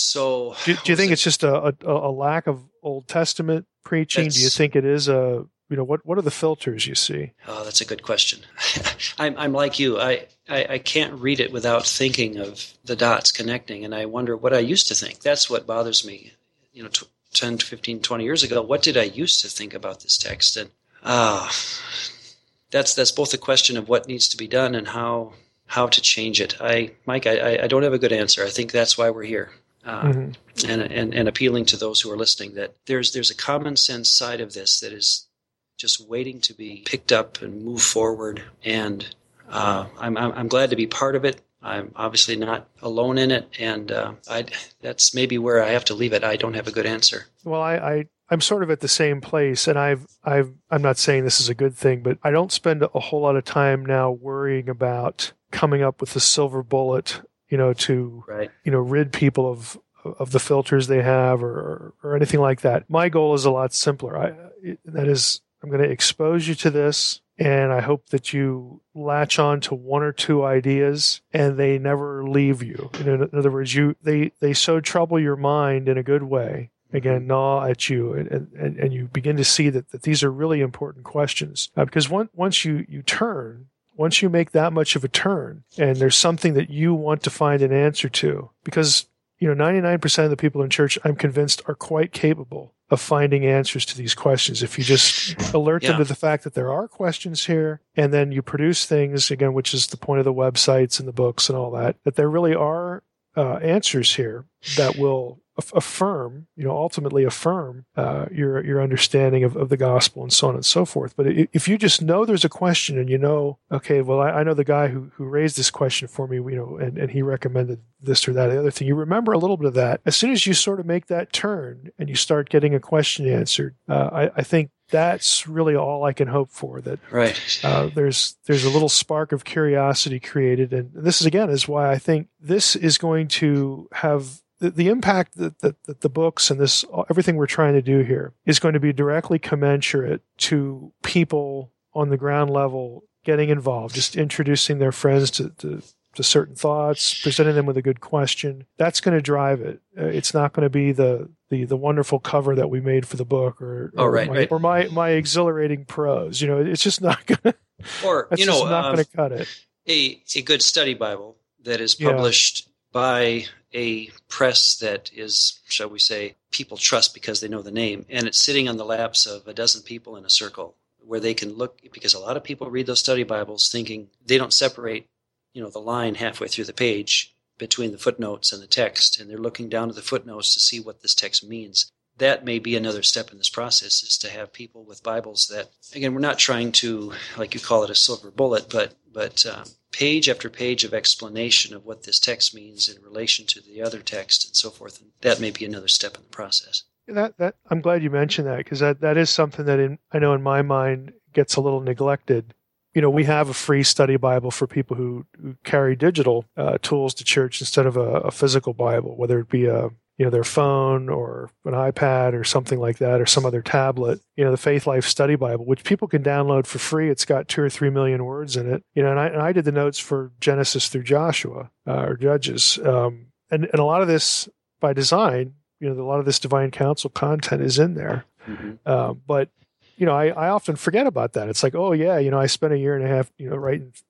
So do, do you think it? it's just a, a, a lack of Old Testament preaching? That's, do you think it is a, you know, what, what are the filters you see? Oh, that's a good question. I'm, I'm like you. I, I, I can't read it without thinking of the dots connecting, and I wonder what I used to think. That's what bothers me. You know, t- ten, fifteen, twenty years ago, what did I used to think about this text? And ah, uh, that's that's both a question of what needs to be done and how how to change it. I, Mike, I, I don't have a good answer. I think that's why we're here. Uh, mm-hmm. and, and and appealing to those who are listening that there's there's a common sense side of this that is just waiting to be picked up and move forward. And uh, I'm, I'm I'm glad to be part of it. I'm obviously not alone in it, and uh, I that's maybe where I have to leave it. I don't have a good answer. Well, I, I I'm sort of at the same place, and I've I've I'm not saying this is a good thing, but I don't spend a whole lot of time now worrying about coming up with the silver bullet, you know, to right. you know rid people of of the filters they have or or anything like that. My goal is a lot simpler. I that is I'm going to expose you to this, and I hope that you latch on to one or two ideas and they never leave you. In other words, you they, they so trouble your mind in a good way, again, gnaw at you, and, and, and you begin to see that, that these are really important questions. Uh, because one, once you, you turn, once you make that much of a turn, and there's something that you want to find an answer to, because you know, ninety-nine percent of the people in church, I'm convinced, are quite capable of finding answers to these questions. If you just alert yeah. them to the fact that there are questions here, and then you produce things, again, which is the point of the websites and the books and all that, that there really are uh, answers here that will af- affirm, you know, ultimately affirm uh, your your understanding of, of the gospel and so on and so forth. But if you just know there's a question and you know, okay, well, I, I know the guy who, who raised this question for me, you know, and, and he recommended this or that, the other thing, you remember a little bit of that. As soon as you sort of make that turn and you start getting a question answered, uh, I, I think that's really all I can hope for. That right. uh, there's there's a little spark of curiosity created, and this is again is why I think this is going to have the, the impact that, that, that the books and this everything we're trying to do here is going to be directly commensurate to people on the ground level getting involved, just introducing their friends to. to to certain thoughts, presenting them with a good question. That's going to drive it. Uh, it's not going to be the, the the wonderful cover that we made for the book or, oh, or, right, my, right. or my my exhilarating prose. You know, it's just not going to. Or that's you know, just not um, going to cut it. A a good study Bible that is published yeah. by a press that is, shall we say, people trust because they know the name, and it's sitting on the laps of a dozen people in a circle where they can look, because a lot of people read those study Bibles thinking they don't separate, you know, the line halfway through the page between the footnotes and the text, and they're looking down to the footnotes to see what this text means. That may be another step in this process, is to have people with Bibles that, again, we're not trying to, like you call it, a silver bullet, but but um, page after page of explanation of what this text means in relation to the other text and so forth. And that may be another step in the process. That that I'm glad you mentioned that, because that, that is something that in, I know in my mind gets a little neglected. You know, we have a free study Bible for people who, who carry digital uh, tools to church instead of a, a physical Bible, whether it be a you know their phone or an iPad or something like that, or some other tablet. You know, the Faith Life Study Bible, which people can download for free. It's got two or three million words in it. You know, and I, and I did the notes for Genesis through Joshua uh, or Judges, um, and and a lot of this by design. You know, a lot of this divine counsel content is in there, mm-hmm. uh, but. You know, I, I often forget about that. It's like, oh yeah, you know, I spent a year and a half, you know, writing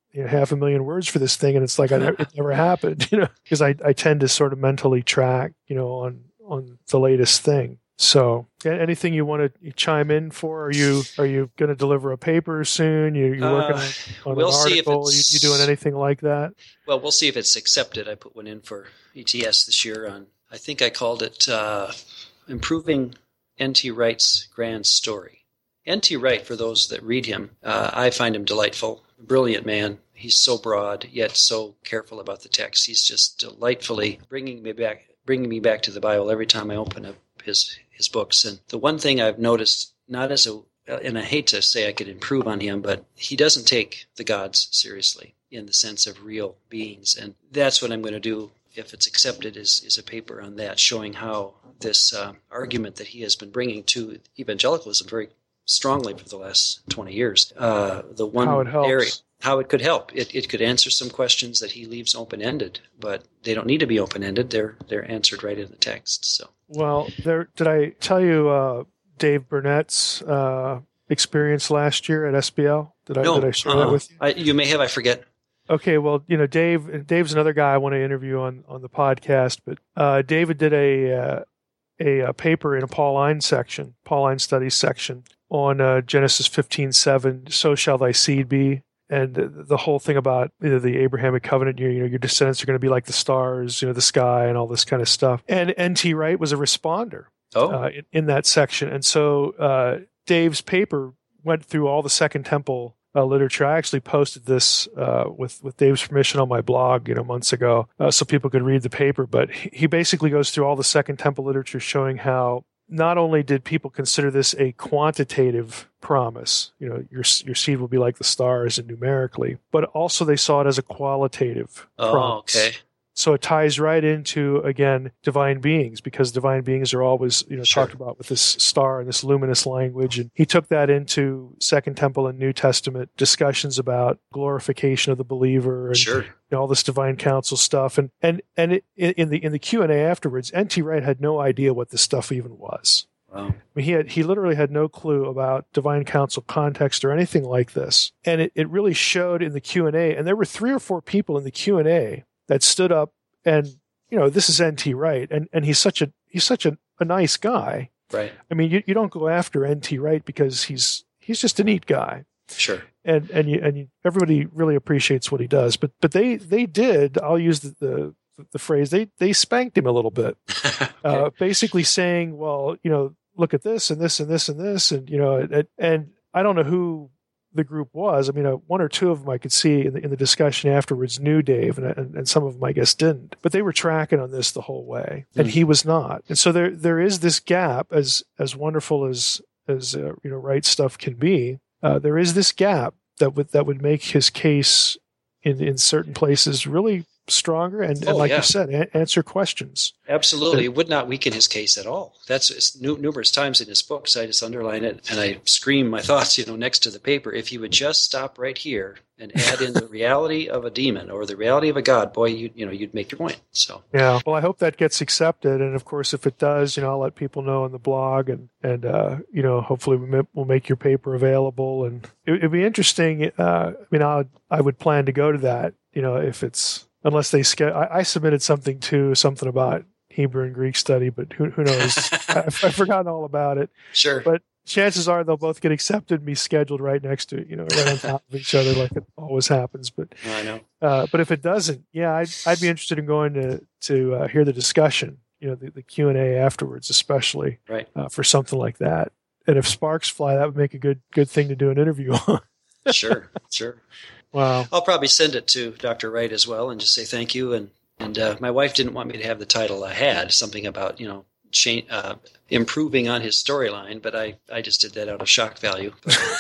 you know, half a million words for this thing, and it's like I never, it never happened, you know, because I, I tend to sort of mentally track, you know, on on the latest thing. So, anything you want to chime in for? Are you are you going to deliver a paper soon? You, you're working uh, on, on we'll an article. See if you, you doing anything like that? Well, we'll see if it's accepted. I put one in for E T S this year on. I think I called it uh, "Improving N T Wright's Grand Story." N T Wright, for those that read him, uh, I find him delightful, brilliant man. He's so broad yet so careful about the text. He's just delightfully bringing me back, bringing me back to the Bible every time I open up his his books. And the one thing I've noticed, not as a, and I hate to say I could improve on him, but he doesn't take the gods seriously in the sense of real beings. And that's what I'm going to do, if it's accepted, is, is a paper on that, showing how this uh, argument that he has been bringing to evangelicalism very strongly for the last twenty years, uh, the one how it helps. area, how it could help. It, it could answer some questions that he leaves open-ended, but they don't need to be open-ended. They're they're answered right in the text. So, well, there. Did I tell you uh, Dave Burnett's uh, experience last year at S B L? Did I no, did I share uh-uh. that with you? I, you may have. I forget. Okay, well, you know, Dave. Dave's another guy I want to interview on, on the podcast. But uh, David did a, uh, a a paper in a Pauline section, Pauline Studies section, on uh, Genesis fifteen seven. So shall thy seed be, and the, the whole thing about, you know, the Abrahamic covenant. You, you know, your descendants are going to be like the stars, you know, the sky, and all this kind of stuff. And N T Wright was a responder Oh, uh, in, in that section, and so uh, Dave's paper went through all the Second Temple Uh, literature. I actually posted this uh, with with Dave's permission on my blog, you know, months ago, uh, so people could read the paper. But he, he basically goes through all the Second Temple literature, showing how not only did people consider this a quantitative promise, you know, your your seed will be like the stars and numerically, but also they saw it as a qualitative oh, promise. okay. So it ties right into, again, divine beings, because divine beings are always, you know, Sure. talked about with this star and this luminous language. And he took that into Second Temple and New Testament discussions about glorification of the believer and Sure. you know, all this divine council stuff. And and and it, in the in the Q and A afterwards, N T Wright had no idea what this stuff even was. Wow. I mean, he had he literally had no clue about divine council context or anything like this. And it, it really showed in the Q and A. And there were three or four people in the Q and A that stood up, and, you know, this is N T Wright, and, and he's such a he's such a, a nice guy. Right. I mean, you, you don't go after N T Wright because he's he's just a neat guy. Sure. And and you and you, everybody really appreciates what he does. But but they they did. I'll use the the, the phrase they they spanked him a little bit, Okay. uh, basically saying, well, you know, look at this and this and this and this, and you know, and, and I don't know who the group was. I mean, uh, one or two of them I could see in the, in the discussion afterwards knew Dave, and, and and some of them I guess didn't. But they were tracking on this the whole way, and Mm. he was not. And so there there is this gap, as as wonderful as as uh, you know, Wright stuff can be. Uh, there is this gap that would that would make his case in in certain places really stronger, and, and Oh, like yeah. you said, a- answer questions. Absolutely. It would not weaken his case at all. That's it's nu- numerous times in his books. I just underline it and I scream my thoughts, you know, next to the paper. If you would just stop right here and add in the reality of a demon or the reality of a god, boy, you you know, you'd make your point. So Yeah. Well, I hope that gets accepted, and of course, if it does, you know, I'll let people know on the blog, and and uh, you know, hopefully we ma- we'll make your paper available, and it, it'd be interesting. Uh, I mean, I I would plan to go to that, you know, if it's unless they ske- I, I submitted something too, something about Hebrew and Greek study, but who who knows? I, I've forgotten all about it. sure. But chances are they'll both get accepted and be scheduled right next to, you know, right on top of each other, like it always happens. But Oh, I know. uh, but if it doesn't, yeah, I'd, I'd be interested in going to to uh, hear the discussion, you know, the, the Q and A afterwards, especially Right. uh, for something like that. And if sparks fly, that would make a good good thing to do an interview on. Sure. Sure. Wow. I'll probably send it to Doctor Wright as well and just say thank you. And and uh, my wife didn't want me to have the title I had, something about, you know, cha- uh, improving on his storyline, but I, I just did that out of shock value.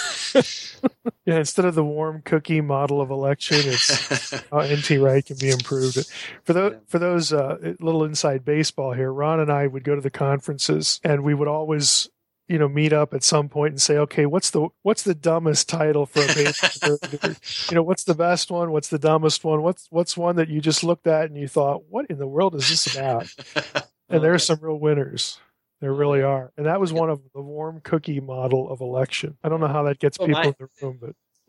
Yeah, instead of the warm cookie model of election, it's how N T Wright can be improved. For those, for those uh, little inside baseball here, Ron and I would go to the conferences, and we would always, you know, meet up at some point and say, okay, what's the what's the dumbest title for a baseball? You know, what's the best one? What's the dumbest one? What's what's one that you just looked at and you thought, what in the world is this about? And there are some real winners. There really are. And that was one of the warm cookie model of election. I don't know how that gets Well, people my- in the room, but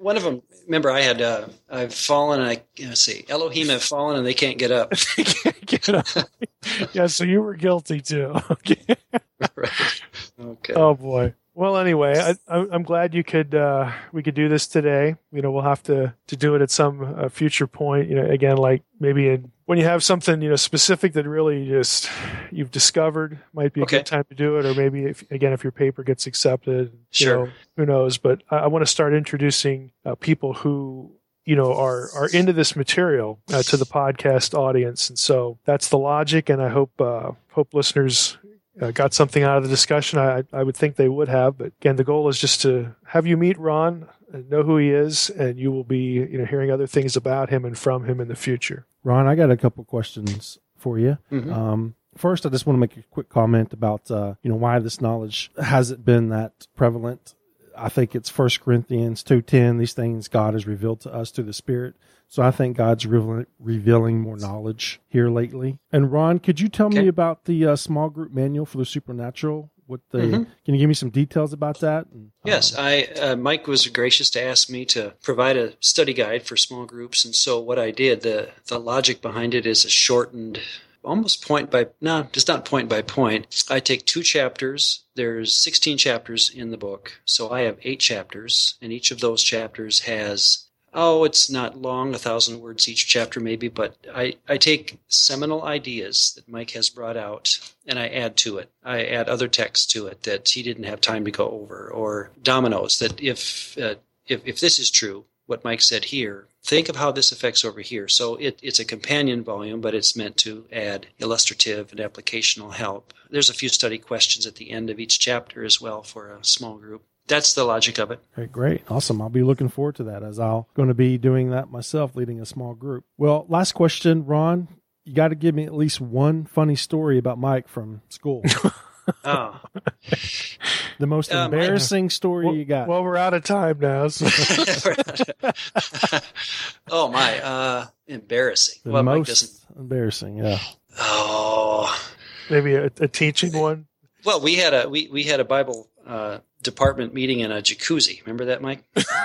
one of them, remember I had, uh, I've fallen and I, let's see, Elohim have fallen and they can't get up. They can't get up. Yeah, so you were guilty too. Okay. Right. Okay. Oh boy. Well, anyway, I, I'm glad you could uh, we could do this today. You know, we'll have to, to do it at some uh, future point. You know, again, like maybe in, when you have something you know specific that really just you've discovered, might be a Okay. good time to do it. Or maybe if, again, if your paper gets accepted, Sure. you know, who knows? But I, I want to start introducing uh, people who you know are are into this material uh, to the podcast audience, and so that's the logic. And I hope uh, hope listeners. Uh, got something out of the discussion. I, I would think they would have, but again, the goal is just to have you meet Ron and know who he is, and you will be, you know, hearing other things about him and from him in the future. Ron, I got a couple questions for you. Mhm. Um, first, I just want to make a quick comment about uh, you know why this knowledge hasn't been that prevalent. I think it's First Corinthians two ten. These things God has revealed to us through the Spirit. So I think God's revealing, revealing more knowledge here lately. And Ron, could you tell Okay. me about the uh, small group manual for the supernatural? What the? Mhm. Can you give me some details about that? And, Yes, um, I uh, Mike was gracious to ask me to provide a study guide for small groups, and so what I did, the the logic behind it is a shortened, almost point by no, just not point by point. I take two chapters. There's sixteen chapters in the book, so I have eight chapters, and each of those chapters has. Oh, it's not long, a thousand words each chapter maybe, but I, I take seminal ideas that Mike has brought out and I add to it. I add other texts to it that he didn't have time to go over, or dominoes that if uh, if, if this is true, what Mike said here, think of how this affects over here. So it, it's a companion volume, but it's meant to add illustrative and applicational help. There's a few study questions at the end of each chapter as well for a small group. That's the logic of it. Okay, great. Awesome. I'll be looking forward to that as I'm going to be doing that myself, leading a small group. Well, last question, Ron. You got to give me at least one funny story about Mike from school. Oh. The most Um, embarrassing story Well, you got. well, we're out of time now. So. Oh my, uh, embarrassing. the Well, Mike most doesn't. embarrassing, yeah. Oh, Maybe a, a teaching one. well, we had a we, we had a Bible uh, department meeting in a jacuzzi. Remember that, Mike?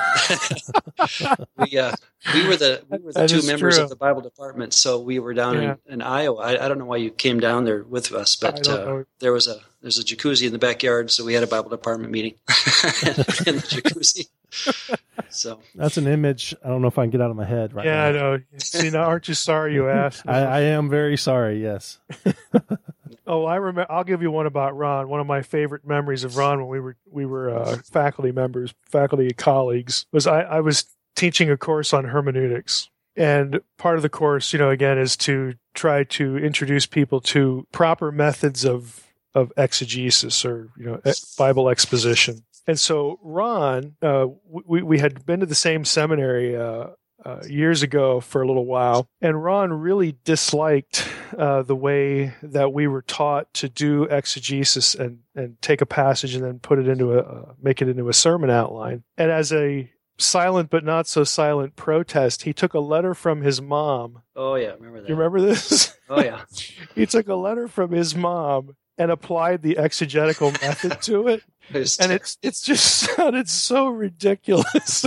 we uh, we were the we were the That two is members true. of the Bible department, so we were down Yeah. in, in Iowa. I, I don't know why you came down there with us, I but don't uh, know. there was a there's a jacuzzi in the backyard, so we had a Bible department meeting in the jacuzzi. So That's an image I don't know if I can get out of my head right Yeah, I now. know. See, now aren't you sorry you asked? I, I am very sorry, yes. Oh, I remember. I'll give you one about Ron. One of my favorite memories of Ron when we were we were uh, faculty members, faculty colleagues, was I, I was teaching a course on hermeneutics, and part of the course, you know, again, is to try to introduce people to proper methods of of exegesis or you know Bible exposition. And so Ron, uh, we we had been to the same seminary uh, uh, years ago for a little while, and Ron really disliked uh, the way that we were taught to do exegesis and and take a passage and then put it into a uh, make it into a sermon outline. And as a silent but not so silent protest, he took a letter from his mom. oh yeah, remember that? You remember this? Oh yeah. He took a letter from his mom and applied the exegetical method to it. It was And it's it's just sounded so ridiculous.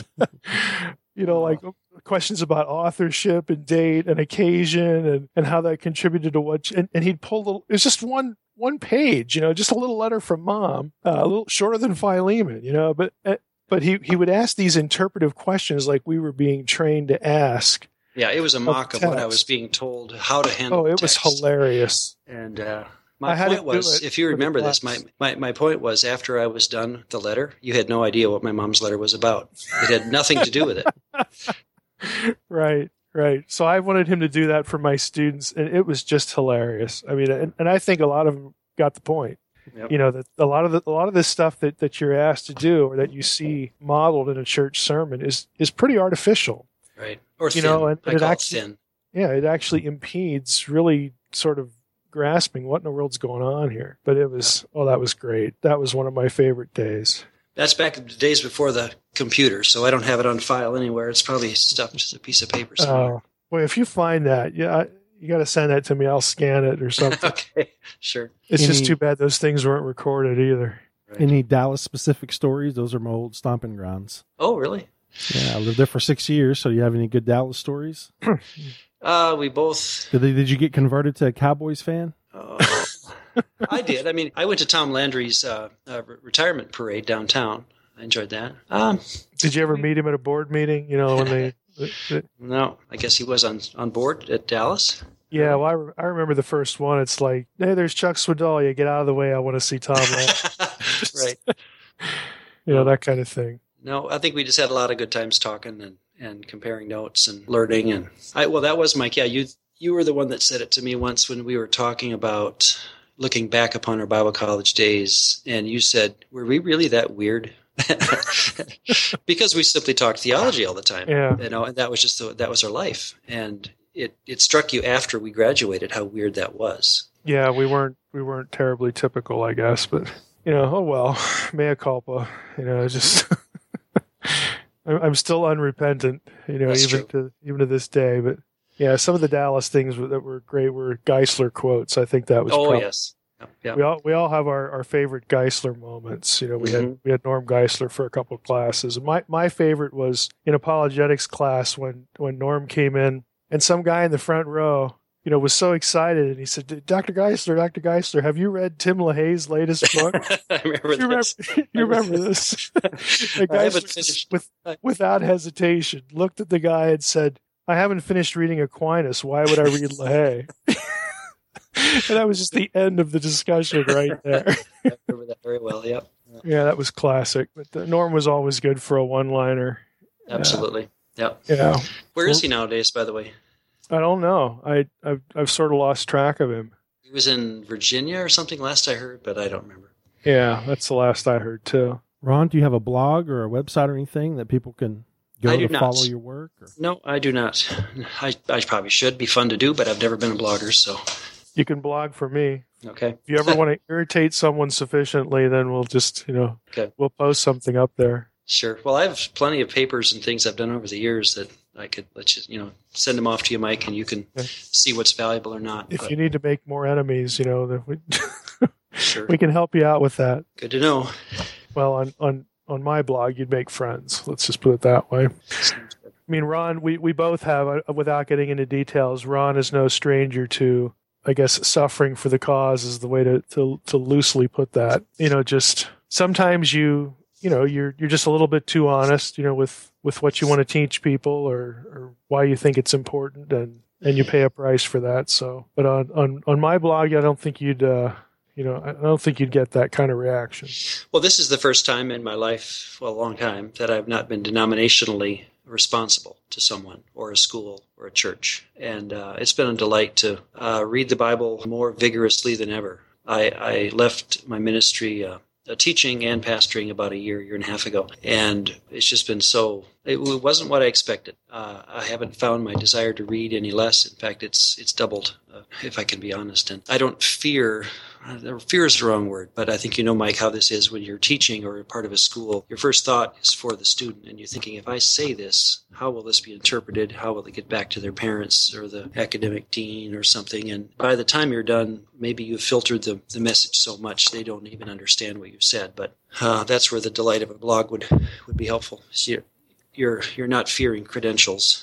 You know, like questions about authorship and date and occasion and, and how that contributed to what, and, and he'd pull little, it was just one, one page, you know, just a little letter from mom, uh, a little shorter than Philemon, you know, but, uh, but he, he would ask these interpretive questions like we were being trained to ask. Yeah, it was a mock of what I text. was being told how to handle. Oh, it was text. hilarious. And uh, I my had to point do was, it if you for the remember this, my, class. my, my point was after I was done the letter, you had no idea what my mom's letter was about. It had nothing to do with it. Right, right. So I wanted him to do that for my students, and it was just hilarious. I mean, and, and I think a lot of them got the point. Yep. You know, that a lot of the a lot of this stuff that, that you're asked to do or that you see modeled in a church sermon is is pretty artificial. Right. Or You thin. know, and I it call actually- it thin. Yeah, it actually impedes really sort of grasping what in the world's going on here. But it was oh, that was great. That was one of my favorite days. That's back in the days before the computer, so I don't have it on file anywhere. It's probably stuffed as a piece of paper somewhere. Oh, well, if you find that, yeah, you got to send that to me. I'll scan it or something. Okay, sure. It's just Any- too bad those things weren't recorded either. Right. Any Dallas specific stories? Those are my old stomping grounds. Oh, really? Yeah, I lived there for six years. So, do you have any good Dallas stories? Uh, we both. Did they, Did you get converted to a Cowboys fan? Uh, I did. I mean, I went to Tom Landry's uh, uh, retirement parade downtown. I enjoyed that. Um, Did you ever meet him at a board meeting? You know, when they. No, I guess he was on, on board at Dallas. Yeah, well, I, re- I remember the first one. It's like, hey, there's Chuck Swindoll. You get out of the way. I want to see Tom Landry. Right. You know, that kind of thing. No, I think we just had a lot of good times talking and, and comparing notes and learning. And I, well, that was Mike. Yeah, you you were the one that said it to me once when we were talking about looking back upon our Bible college days. And you said, were we really that weird? Because we simply talked theology all the time. Yeah. You know, and that was just the, that was our life. And it, it struck you after we graduated how weird that was. Yeah, we weren't we weren't terribly typical, I guess, but you know, oh well, mea culpa. You know, just I'm still unrepentant. You know, That's even true. to even to this day. But yeah, some of the Dallas things that were great were Geisler quotes. I think that was. Oh probably, yes. Yeah. We all we all have our, our favorite Geisler moments. You know, we Mm-hmm. had we had Norm Geisler for a couple of classes. My my favorite was in apologetics class when when Norm came in and some guy in the front row, you know, was so excited and he said, "Doctor Geisler, Doctor Geisler, have you read Tim LaHaye's latest book?" I remember you this. remember, you remember this? The I guy haven't just, finished. with without hesitation looked at the guy and said, "I haven't finished reading Aquinas. Why would I read LaHaye?" And that was just the end of the discussion right there. I remember that very well. Yep. Yeah, that was classic. But the Norm was always good for a one-liner. Absolutely. Yep. Yeah. Where is he nowadays, by the way? I don't know. I I've, I've sort of lost track of him. He was in Virginia or something last I heard, but I don't remember. Yeah, that's the last I heard too. Ron, do you have a blog or a website or anything that people can go I do to not. follow your work? Or? No, I do not. I, I probably should. Be fun to do, but I've never been a blogger, so You can blog for me. okay. If you ever want to irritate someone sufficiently, then we'll just, you know, Okay. we'll post something up there. Sure. Well, I have plenty of papers and things I've done over the years that I could let you, you know, send them off to you, Mike, and you can Okay. see what's valuable or not. If But you need to make more enemies, you know, then we sure. we can help you out with that. Good to know. Well, on on on my blog, you'd make friends. Let's just put it that way. Sounds good. I mean, Ron, we, we both have, uh, without getting into details, Ron is no stranger to, I guess, suffering for the cause is the way to, to, to loosely put that. You know, just sometimes you, you know, you're you're just a little bit too honest, you know, with, with what you want to teach people or, or why you think it's important, and, and you pay a price for that. So, but on, on, on my blog, I don't think you'd, uh, you know, I don't think you'd get that kind of reaction. Well, this is the first time in my life, well, a long time, that I've not been denominationally responsible to someone or a school or a church. And uh, it's been a delight to uh, read the Bible more vigorously than ever. I, I left my ministry uh, uh, teaching and pastoring about a year, year and a half ago. And it's just been so, it, it wasn't what I expected. Uh, I haven't found my desire to read any less. In fact, it's it's doubled, uh, if I can be honest. And I don't fear, uh, fear is the wrong word, but I think you know, Mike, how this is when you're teaching or part of a school. Your first thought is for the student, and you're thinking, if I say this, how will this be interpreted? How will it get back to their parents or the academic dean or something? And by the time you're done, maybe you've filtered the, the message so much they don't even understand what you've said. But uh, that's where the delight of a blog would, would be helpful. So you're, you're, you're not fearing credentials.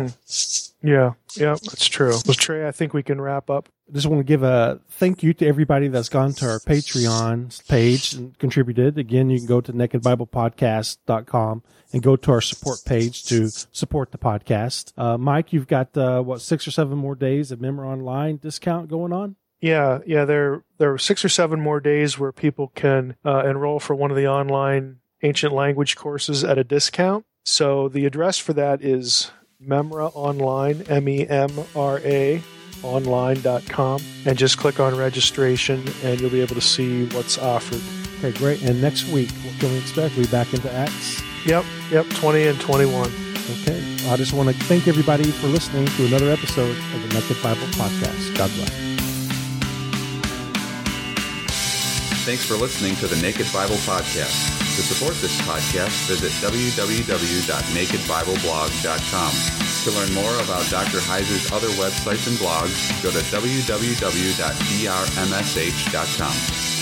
Mm-hmm. Yeah, yeah, that's true. Well, Trey, I think we can wrap up. I just want to give a thank you to everybody that's gone to our Patreon page and contributed. Again, you can go to naked bible podcast dot com and go to our support page to support the podcast. Uh, Mike, you've got, uh, what, six or seven more days of Member Online discount going on? Yeah, yeah. There, there are six or seven more days where people can uh, enroll for one of the online ancient language courses at a discount. So the address for that is Memra Online, M E M R A, online dot com, and just click on registration, and you'll be able to see what's offered. Okay, great. And next week, what can we expect? We'll be back into Acts? Yep, yep, twenty and twenty-one. Okay. I just want to thank everybody for listening to another episode of the Naked Bible Podcast. God bless. Thanks for listening to the Naked Bible Podcast. To support this podcast, visit w w w dot naked bible blog dot com. To learn more about Doctor Heiser's other websites and blogs, go to w w w dot d r m s h dot com.